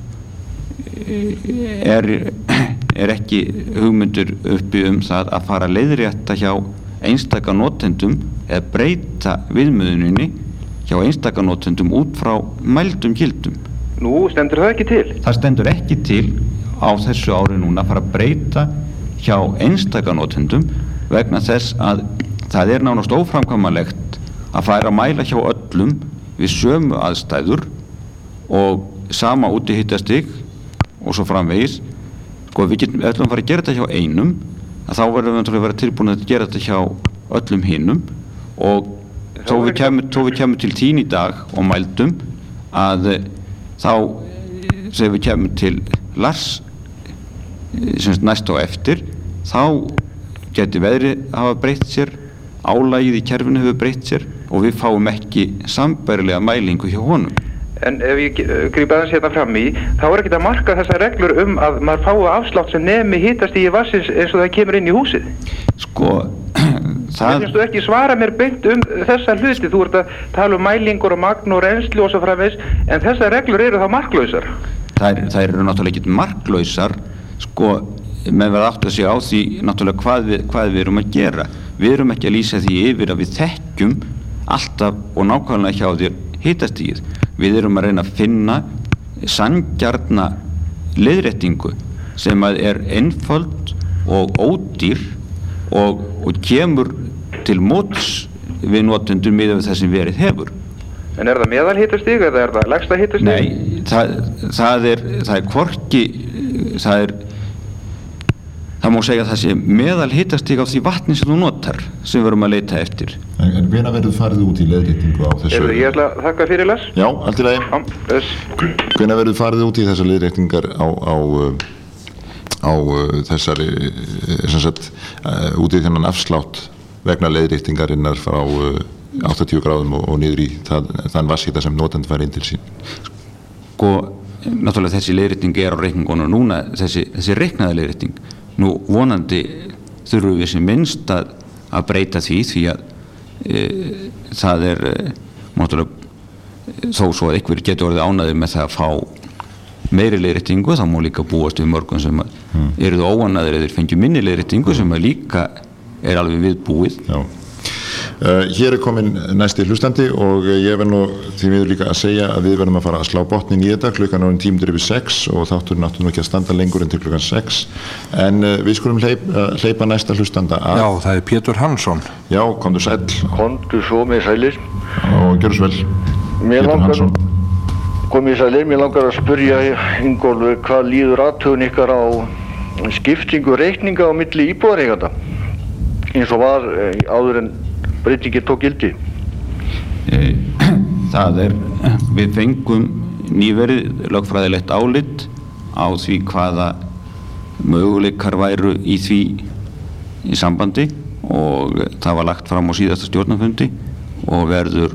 ekki hugmyndur uppi það að fara að leiðrétta hjá einstaka notendum eða breyta viðmiðuninni hjá einstaka notendum út frá mældum gildum. Nú, stendur það ekki til? Það stendur ekki til á þessu ári núna að fara að breyta hjá einstaka notendum vegna þess að það nánast óframkvæmanlegt að færa að mæla hjá öllum við sömu aðstæður og sama útihitastig og svo framvegis. Sko, við ætlum að fara að gera þetta hjá einum, að þá verðum við að vera tilbúin að gera þetta hjá öllum hinum og þó við kemum til 10 í dag og mældum að þá þegar við kemum til Lars næst á eftir þá geti veðrið hafa breytt sér, álagið í kerfinu hefur breytt sér og við fáum ekki sambærilega mælingu hjá honum. En ef ég grípa aðeins hérna fram í, þá ekkert að marka þessar reglur að maður fái afslátt sem nemi hitastigi vatnsins eins og það kemur inn í húsið. Sko, það... Mér finnst þú ekki svara mér beint þessa hluti, þú ert að tala magningur og magn og reynslu og svo framvegis, en þessar reglur eru þá marklausar. Þær eru náttúrulega ekki marklausar, sko, menn verða átt að segja á því náttúrulega hvað við erum að gera. Við erum ekki að lýsa því yfir að við þekkjum alltaf og nákvæmlega hjá þér hitastigið. Við erum að reyna að finna sanngjarna leiðréttingu sem er einföld og ódýr og kemur til móts við notendur miðað við það sem verið hefur. En er það meðalhitastig eða er það lægsta hitastig? Nei, það er hvorki, það má segja að það sé meðalhitastig á því vatni sem þú notar sem við erum að leita eftir. En hvenær verður farið út í leiðréttingu á þessu? Ég ætla að þakka fyrir Lars. Já, allt í lagi. Hvenær verður farið út í þessar leiðréttingar á þessari, út í þennan afslátt vegna leiðréttingarinnar frá 80 gráðum og niður í þann vatnshita sem notandi fær inn til sín? Sko, náttúrulega þessi leiðrétting á reikningunum núna, þessi reiknaða leiðrétting. Nú vonandi þurfum við sem minnst að breyta því að það náttúrulega þó svo að einhver getur orðið ánægður með það að fá meiri leiðréttingu, þá má líka búast við mörgum sem eruðu óánægðir eða fengju minni leiðréttingu sem líka alveg viðbúið. Já. Hér komin næsti hlustandi og ég verð nú því miður líka að segja að við verðum að fara að slá botnin í þetta, klukkan er 5:10 og þátturinn áttu nú ekki að standa lengur en til klukkan 6, en við skulum hleypa næsta hlustanda að. Já, það er Pétur Hansson. Já, komdu sæll. Komdu svo með sælir. Og gjörðu svo vel. Pétur Hansson. Komið sælir, mér langar að spyrja Ingólfur, hvað líður athugun ykkar á skiptingu reikninga á milli íbúðareigenda eins og var áður en breytingin tók gildi? Við fengum nýverið lögfræðilegt álit á því hvaða möguleikar væru í því í sambandi og það var lagt fram á síðasta stjórnarfundi og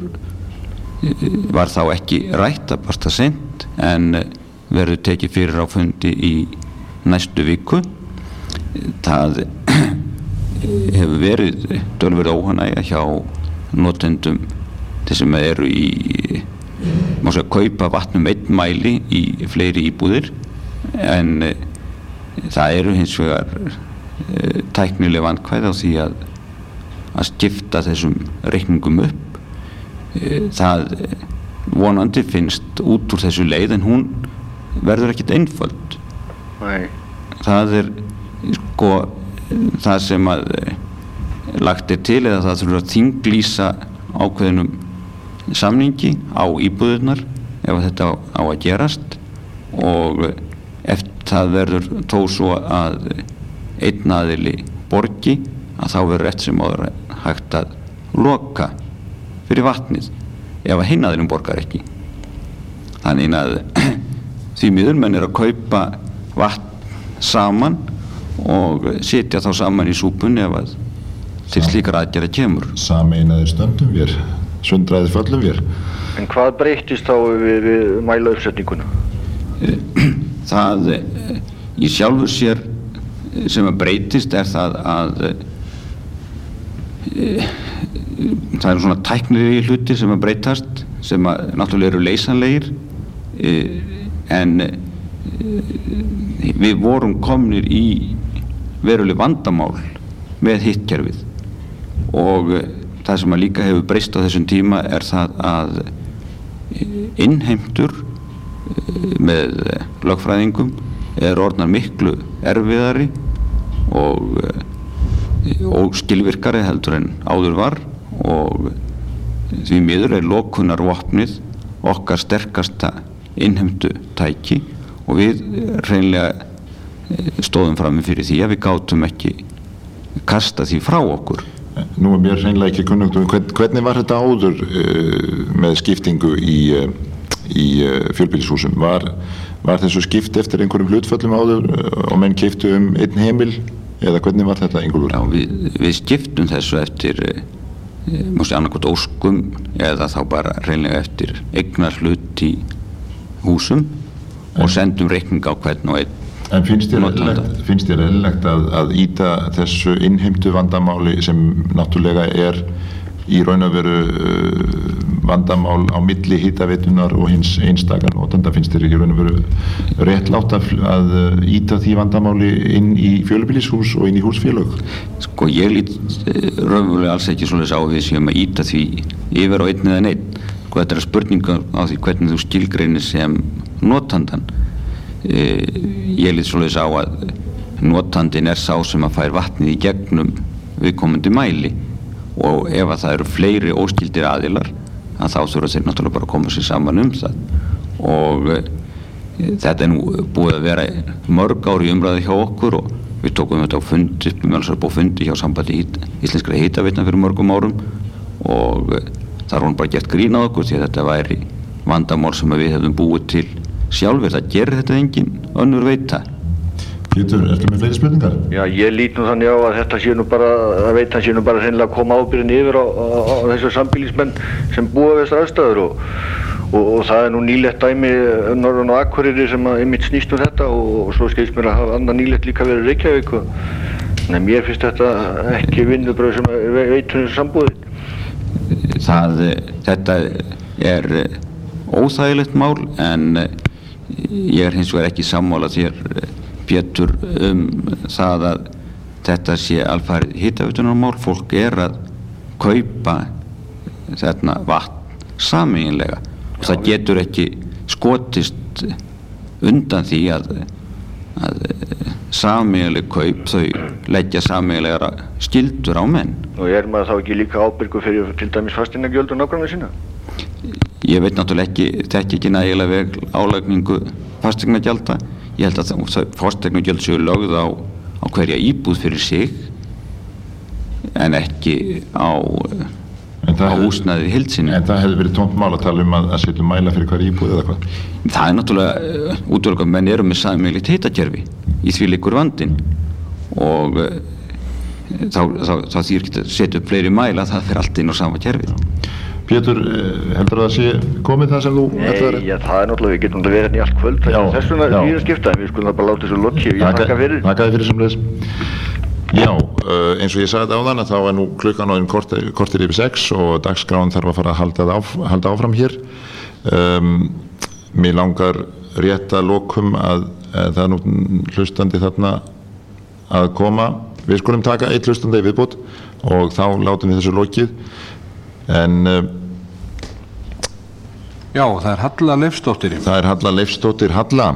var þá ekki rætt að barsta seint en verður tekið fyrir á fundi í næstu viku. Það hefur verið töluverð óánægja hjá notendum sem eru í má segja kaupa vatn 1 mæli í fleiri íbúðir en það eru hins vegar tæknileg vandkvæði á því að skipta þessum reikningum upp. Það vonandi finnst út úr þessu leið en hún verður ekkert einföld. Nei. Það sko það sem lagt til eða það þurfa að þinglýsa ákveðnum samningi á íbúðirnar ef þetta á að gerast og eftir það verður þó svo að einn aðili borgi að þá verður rétt sem áður hægt að loka fyrir vatnið ef að hinn aðilinn borgar ekki. Þannig að því miður menn að kaupa vatn saman og setja þá saman í súpunni ef að til slíkar aðgerða kemur. Sameinaðir stöndum vér, sundraðir föllum vér. En hvað breytist þá við mæla uppsetninguna? Það í sjálfu sér sem að breytist það að það eru svona tæknilegir hlutir sem að breytast sem að náttúrulega eru leysanlegir en við vorum komnir í veruleg vandamál með hittkerfið og það sem að líka hefur breyst á þessum tíma það að innheimtur með lögfræðingum orðnar miklu erfiðari og skilvirkari heldur en áður var og því miður lokunarvopnið okkar sterkasta innheimtu tæki og við hreinlega stóðum frammi fyrir því að við gátum ekki kasta því frá okkur. Nú er mér hreinlega ekki kunnugt hvernig var þetta áður með skiptingu í fjölbýlishúsum? Var þessu skipt eftir einhverjum hlutföllum áður og menn keyptu einn heimil eða hvernig var þetta Ingólfur? Já, við skiptum þessu eftir músti annarkvæmt óskum eða þá bara reynlega eftir eignarhlut í húsum og sendum reikning á hvern og einn. En finnst þér eðlilegt að ýta þessu innheimtu vandamáli sem náttúrulega í raun og veru vandamál á milli hitaveitunar og hins einstaka notanda, finnst þér í raun og veru réttlátt að ýta því vandamáli inn í fjölbýlishús og inn í húsfélög? Sko ég lít raunverulega alls ekki svoleiðis á við séum að ýta því yfir á einn eða neitt. Sko þetta spurninga á því hvernig þú skilgreinir sem notandan. Ég lít svoleiðis á að notandinn sá sem að fær vatnið í gegnum viðkomandi mæli og ef að það eru fleiri óskyldir aðilar að þá þurfa þeir náttúrulega bara að koma sér saman það og þetta nú búið að vera mörg ári umræði hjá okkur og við tókum þetta á fundi, fundi hjá sambandi íslenskra hitaveitna fyrir mörgum árum og þar var bara gert grín á okkur því að þetta væri vandamál sem við hefðum búið til sjálfur, það gerir þetta engin önnur veita. Pétur, ertu með fleiri spurningar? Já, ég lít nú þannig á að þetta sé nú bara, að veitan sé nú bara hreinlega að koma ábyrgðin yfir á þessu sambýlismenn sem búa við þessar aðstæður og það nú nýlegt dæmi norðan á Akureyri sem einmitt snýst þetta og svo skilst mér að hafa annað nýlegt líka verið Reykjavík en mér finnst þetta ekki vinnubröð sem veitunum sambúði. Þetta óþægilegt mál en ég hins vegar ekki sammála þér Pétur það að þetta sé alfarið hitaveitunarmál, fólk að kaupa þarna vatn sameiginlega og það getur ekki skotist undan því að sameiginleg kaup þau leggja sameiginlegar skyldur á menn. Og maður þá ekki líka ábyrgur fyrir til dæmis fasteignagjöld og nágranna sína? Ég veit náttúrulega þekki ekki nægilega vel álagningu fasteignagjalda. Ég held að fasteignagjöld séu lögð á hverja íbúð fyrir sig en ekki á húsnæði í heild sinni. En það hefði verið tómt mál að tala að setja mæla fyrir hverja íbúð eða hvað? Það náttúrulega útvegulega menn eru með sameiginlegt hitakerfi í því liggur vandinn og þá þýr ekki að setja upp fleiri mæla, það fer allt inn á sama kerfið. Pétur, heldur það sé komið það sem þú ætlaðir? Nei, það náttúrulega, við getum verið hérna í allt kvöld, þess vegna fyrir skipta, en við skulum bara láta þessu lokki og ég þakka fyrir. Þakka þér fyrir sem leys. Já, eins og ég sagði þetta áðan að þá nú klukkan orðin kortir yfir 6 og dagskráin þarf að fara að halda áfram hér. Mér langar rétt að lokum að það nú hlustandi þarna að koma. Við skulum taka eitt hlustandi í viðbót og þá látum við þessu lokið. En já, það Halla Leifsdóttir. Það Halla Leifsdóttir. Halla.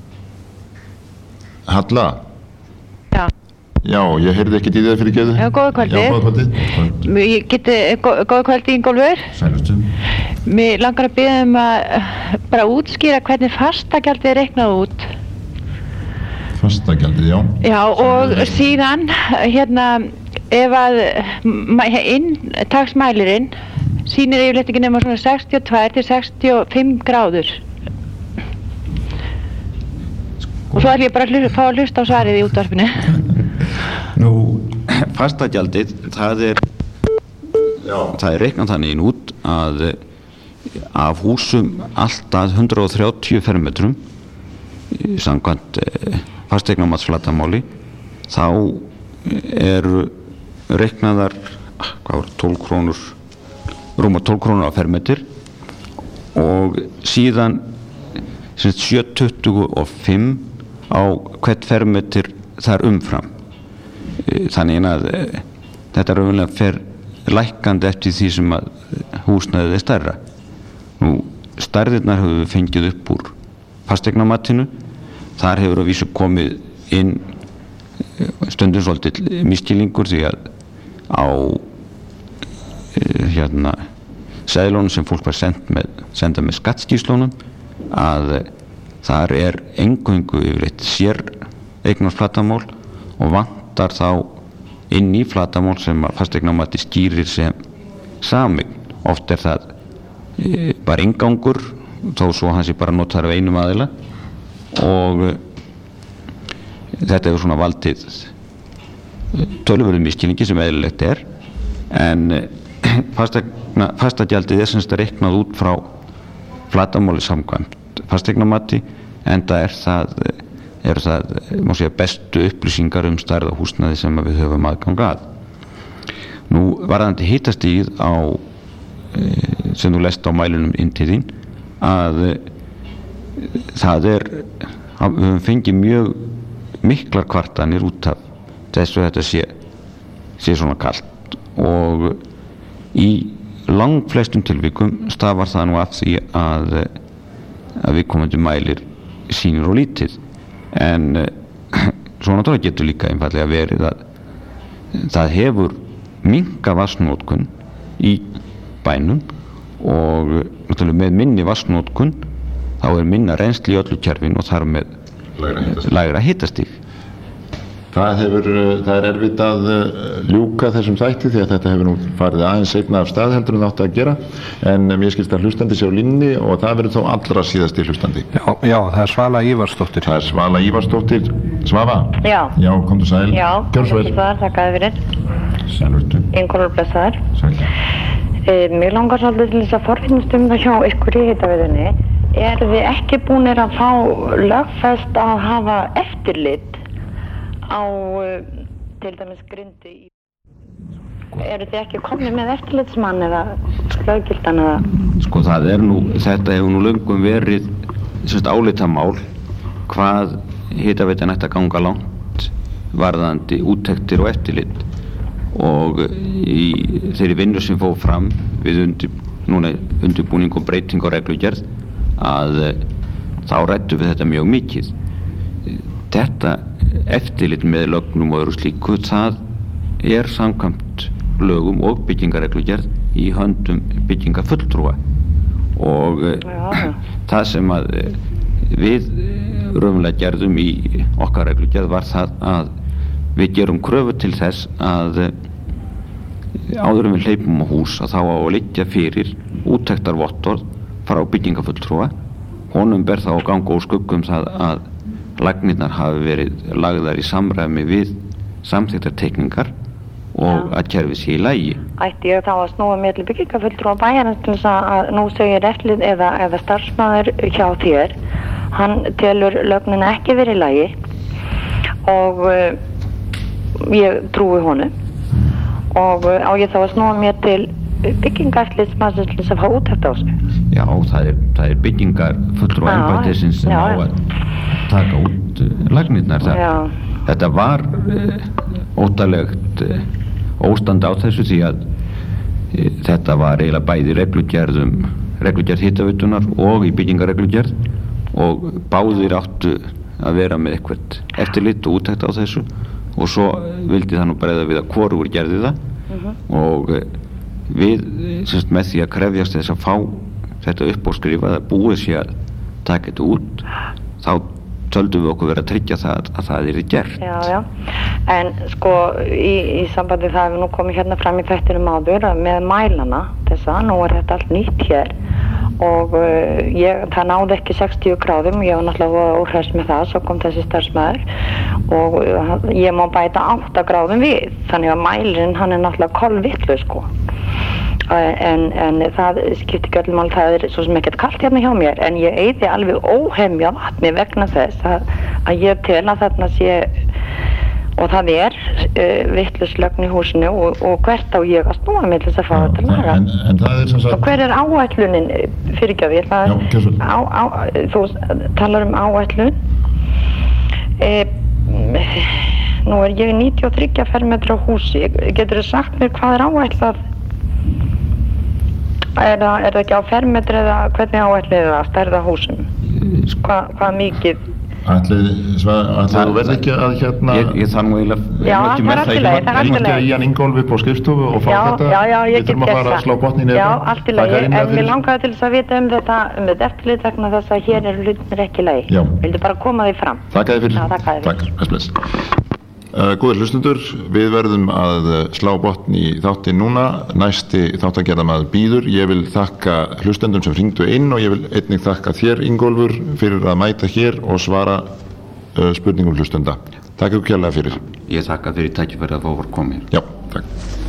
Já, ég heyrði ekkert í þér fyrir geðu. Já, góða kvöldi. Já, góða kvöldi. Góða kvöldi, Ingólfur. Sælustu. Mér langar að biðja að bara útskýra hvernig fastagjaldið reiknað út. Fastagjaldið, já. Já, og síðan, ef að inntaksmælirinn sýnir yfirleitt ekki nema svona 62 til 65 gráður. Og svo ætlum ég bara að fá að hlusta á svarið í útvarpinu. Nú, fastagjaldið, það er reiknað þannig út að af húsum allt að 130 fermetrum samkvæmt fasteignamatsflatamáli þá eru reiknaðar rúma 12 krónur á fermetur og síðan 7,25 á hvert fermetur þar umfram. Þannig að þetta raunverulega fer lækkandi eftir því sem að húsnæðið er stærra. Nú, stærðirnar höfum við fengið upp úr fasteignamatinu. Þar hefur að vísu komið inn stundum svolítið misskilningur því að á seðlunum sem fólk var senda með skattskýrslunum að þar er eingöngu yfirleitt sér eignarflatamál og vantar þá inn í flatamál sem að fasteignamati skýrir sem sameign. Oft er það bara inngangur þó svo hann sé bara notaður af einum aðila og þetta hefur svona valdið töluverðum misskilningi sem eðlilegt er en fastagjaldið er semst reiknað út frá flatarmáli samkvæmt fasteignamati, enda eru það má segja bestu upplýsingar stærð á húsnæði sem við höfum aðgang að. Nú varðandi hitastigið sem þú lest á mælunum inn til þín, að við höfum fengið mjög miklar kvartanir út af þessu að þetta sé svona kalt, og í langflestum tilvikum stafar það nú af því að viðkomandi mælir sýnir og lítið, en svona það getur líka einfallega verið að það hefur minnkað vatnsnotkun í bænum, og náttúrulega með minni vatnsnotkun þá er minna reynsli í öllu kerfinu og þar með lægra hitastig. Það er erfitt að ljúka þessum þætti því að þetta hefur nú farið aðeins seinna af stað heldur en það átti að gera, en mér skilst að hlustandi sé á línni og það verður þó allra síðasti hlustandi. Já, það er Svala Ívarsdóttir. Það er Svala Ívarsdóttir. Svava? Já. Já, komdu sæl. Já, blessaður, þakkaði fyrir. Sælurtu. Ingólfur, blessaður. Sæl. Mér langar svolítið til þess að forvinnast það hjá ykkur í hitaveitunni. Þið ekki búnir að fá lögfest að hafa eftirlit á til dæmis Grindi? Þið ekki komið með eftirlitsmann eða löggildan eða? Sko þetta hefur nú löngum verið álitamál hvað hitaveitan ætti að ganga langt varðandi úttektir og eftirlit, og í þeirri vinnu sem fór fram við undirbúning og breyting og reglugerð að þá ræddum við þetta mjög mikið. Þetta eftirlit með lögnum og öðru slíku, það er samkvæmt lögum og byggingareglugerð í höndum byggingafulltrúa, og það sem að við raunverulega gerðum í okkar reglugerð var það að við gerum kröfu til þess að áður en við hleypum á hús að þá á að liggja fyrir úttektarvottorð frá byggingafulltrúa. Honum ber þá að ganga úr skuggum það að lagnirnar hafi verið lagðar í samræmi við samþykktar teikningar og að kerfið sé í lagi. Ætti ég þá að snúa mér til byggingafulltrúa bæjarins til þess að nú segir eftirlit eða starfsmaður hjá þér, hann telur lögnina ekki verið í lagi og ég trúi honum, og á ég þá að snúa mér til byggingaeftirlitsmanns til þess að fá úttekt á þessu? Já, það er byggingarfulltrúa embættisins sem á að taka út lagnirnar. Þetta var óttalegt óstand á þessu því að þetta var eiginlega bæði reglugerð hitaveitunar og í byggingarreglugerð, og báðir áttu að vera með eitthvað eftirlit og úttekt á þessu, og svo vildi það nú bregða við að hvorugur gerði það, og við með því að krefjast þess að fá þetta upp og skrifa að búið sé að taka þetta út, þá töldum við okkur verið að tryggja það að það yrði gert. Já, en sko í sambandi það hefur nú komið hérna fram í þættinum áður með mælana þessa, nú er þetta allt nýtt hér, og það náði ekki 60 gráðum, ég var náttúrulega óhress með það, svo kom þessi starfsmaður og ég má bæta 8 gráðum við, þannig að mælirinn hann er náttúrulega kolvitlaus sko. En það skiptir ekki öllum mál, það er svo sem ekkert kalt hérna hjá mér, en ég eyði alveg óhemja vatni vegna þess að ég tel að þarna sé, og það er vitlaus lögn í húsinu, og hvert á ég að snúa mig til þess að fá þetta laga. En það er sem sagt... Og hver er áætlunin, fyrirgefið, þú talar áætlun, nú er ég 93 fermetra á húsi, getur þú sagt mér hvað er áætlað? Er það ekki á fermetri eða hvernig áætlið það að stærða húsum? Hvað mikið? Ætlið þú verð ekki að hérna... Ég þarf nú eiginlega... Já, það er allt í lagi, Ég mátti í hann Ingólfi upp á skrifstofu og fá þetta. Já, ég get Við þurfum að fara að slá botni niður. Já, allt í lagi, en mér langaði til þess að vita þetta eftirlit vegna þess að hér eru hlutinir ekki í lagi. Já. Vildu bara koma því fram. Þakka þér fyrir. Takk. Góðir hlustundur, við verðum að slá botn í þáttinn núna. Næsti þáttagerðarmaður bíður. Ég vil þakka hlustendum sem hringdu inn, og ég vil einnig þakka þér, Ingólfur, fyrir að mæta hér og svara spurningum hlustenda. Takk ykkur kærlega fyrir. Ég þakka fyrir tækifærið að fá að koma hér. Já, takk.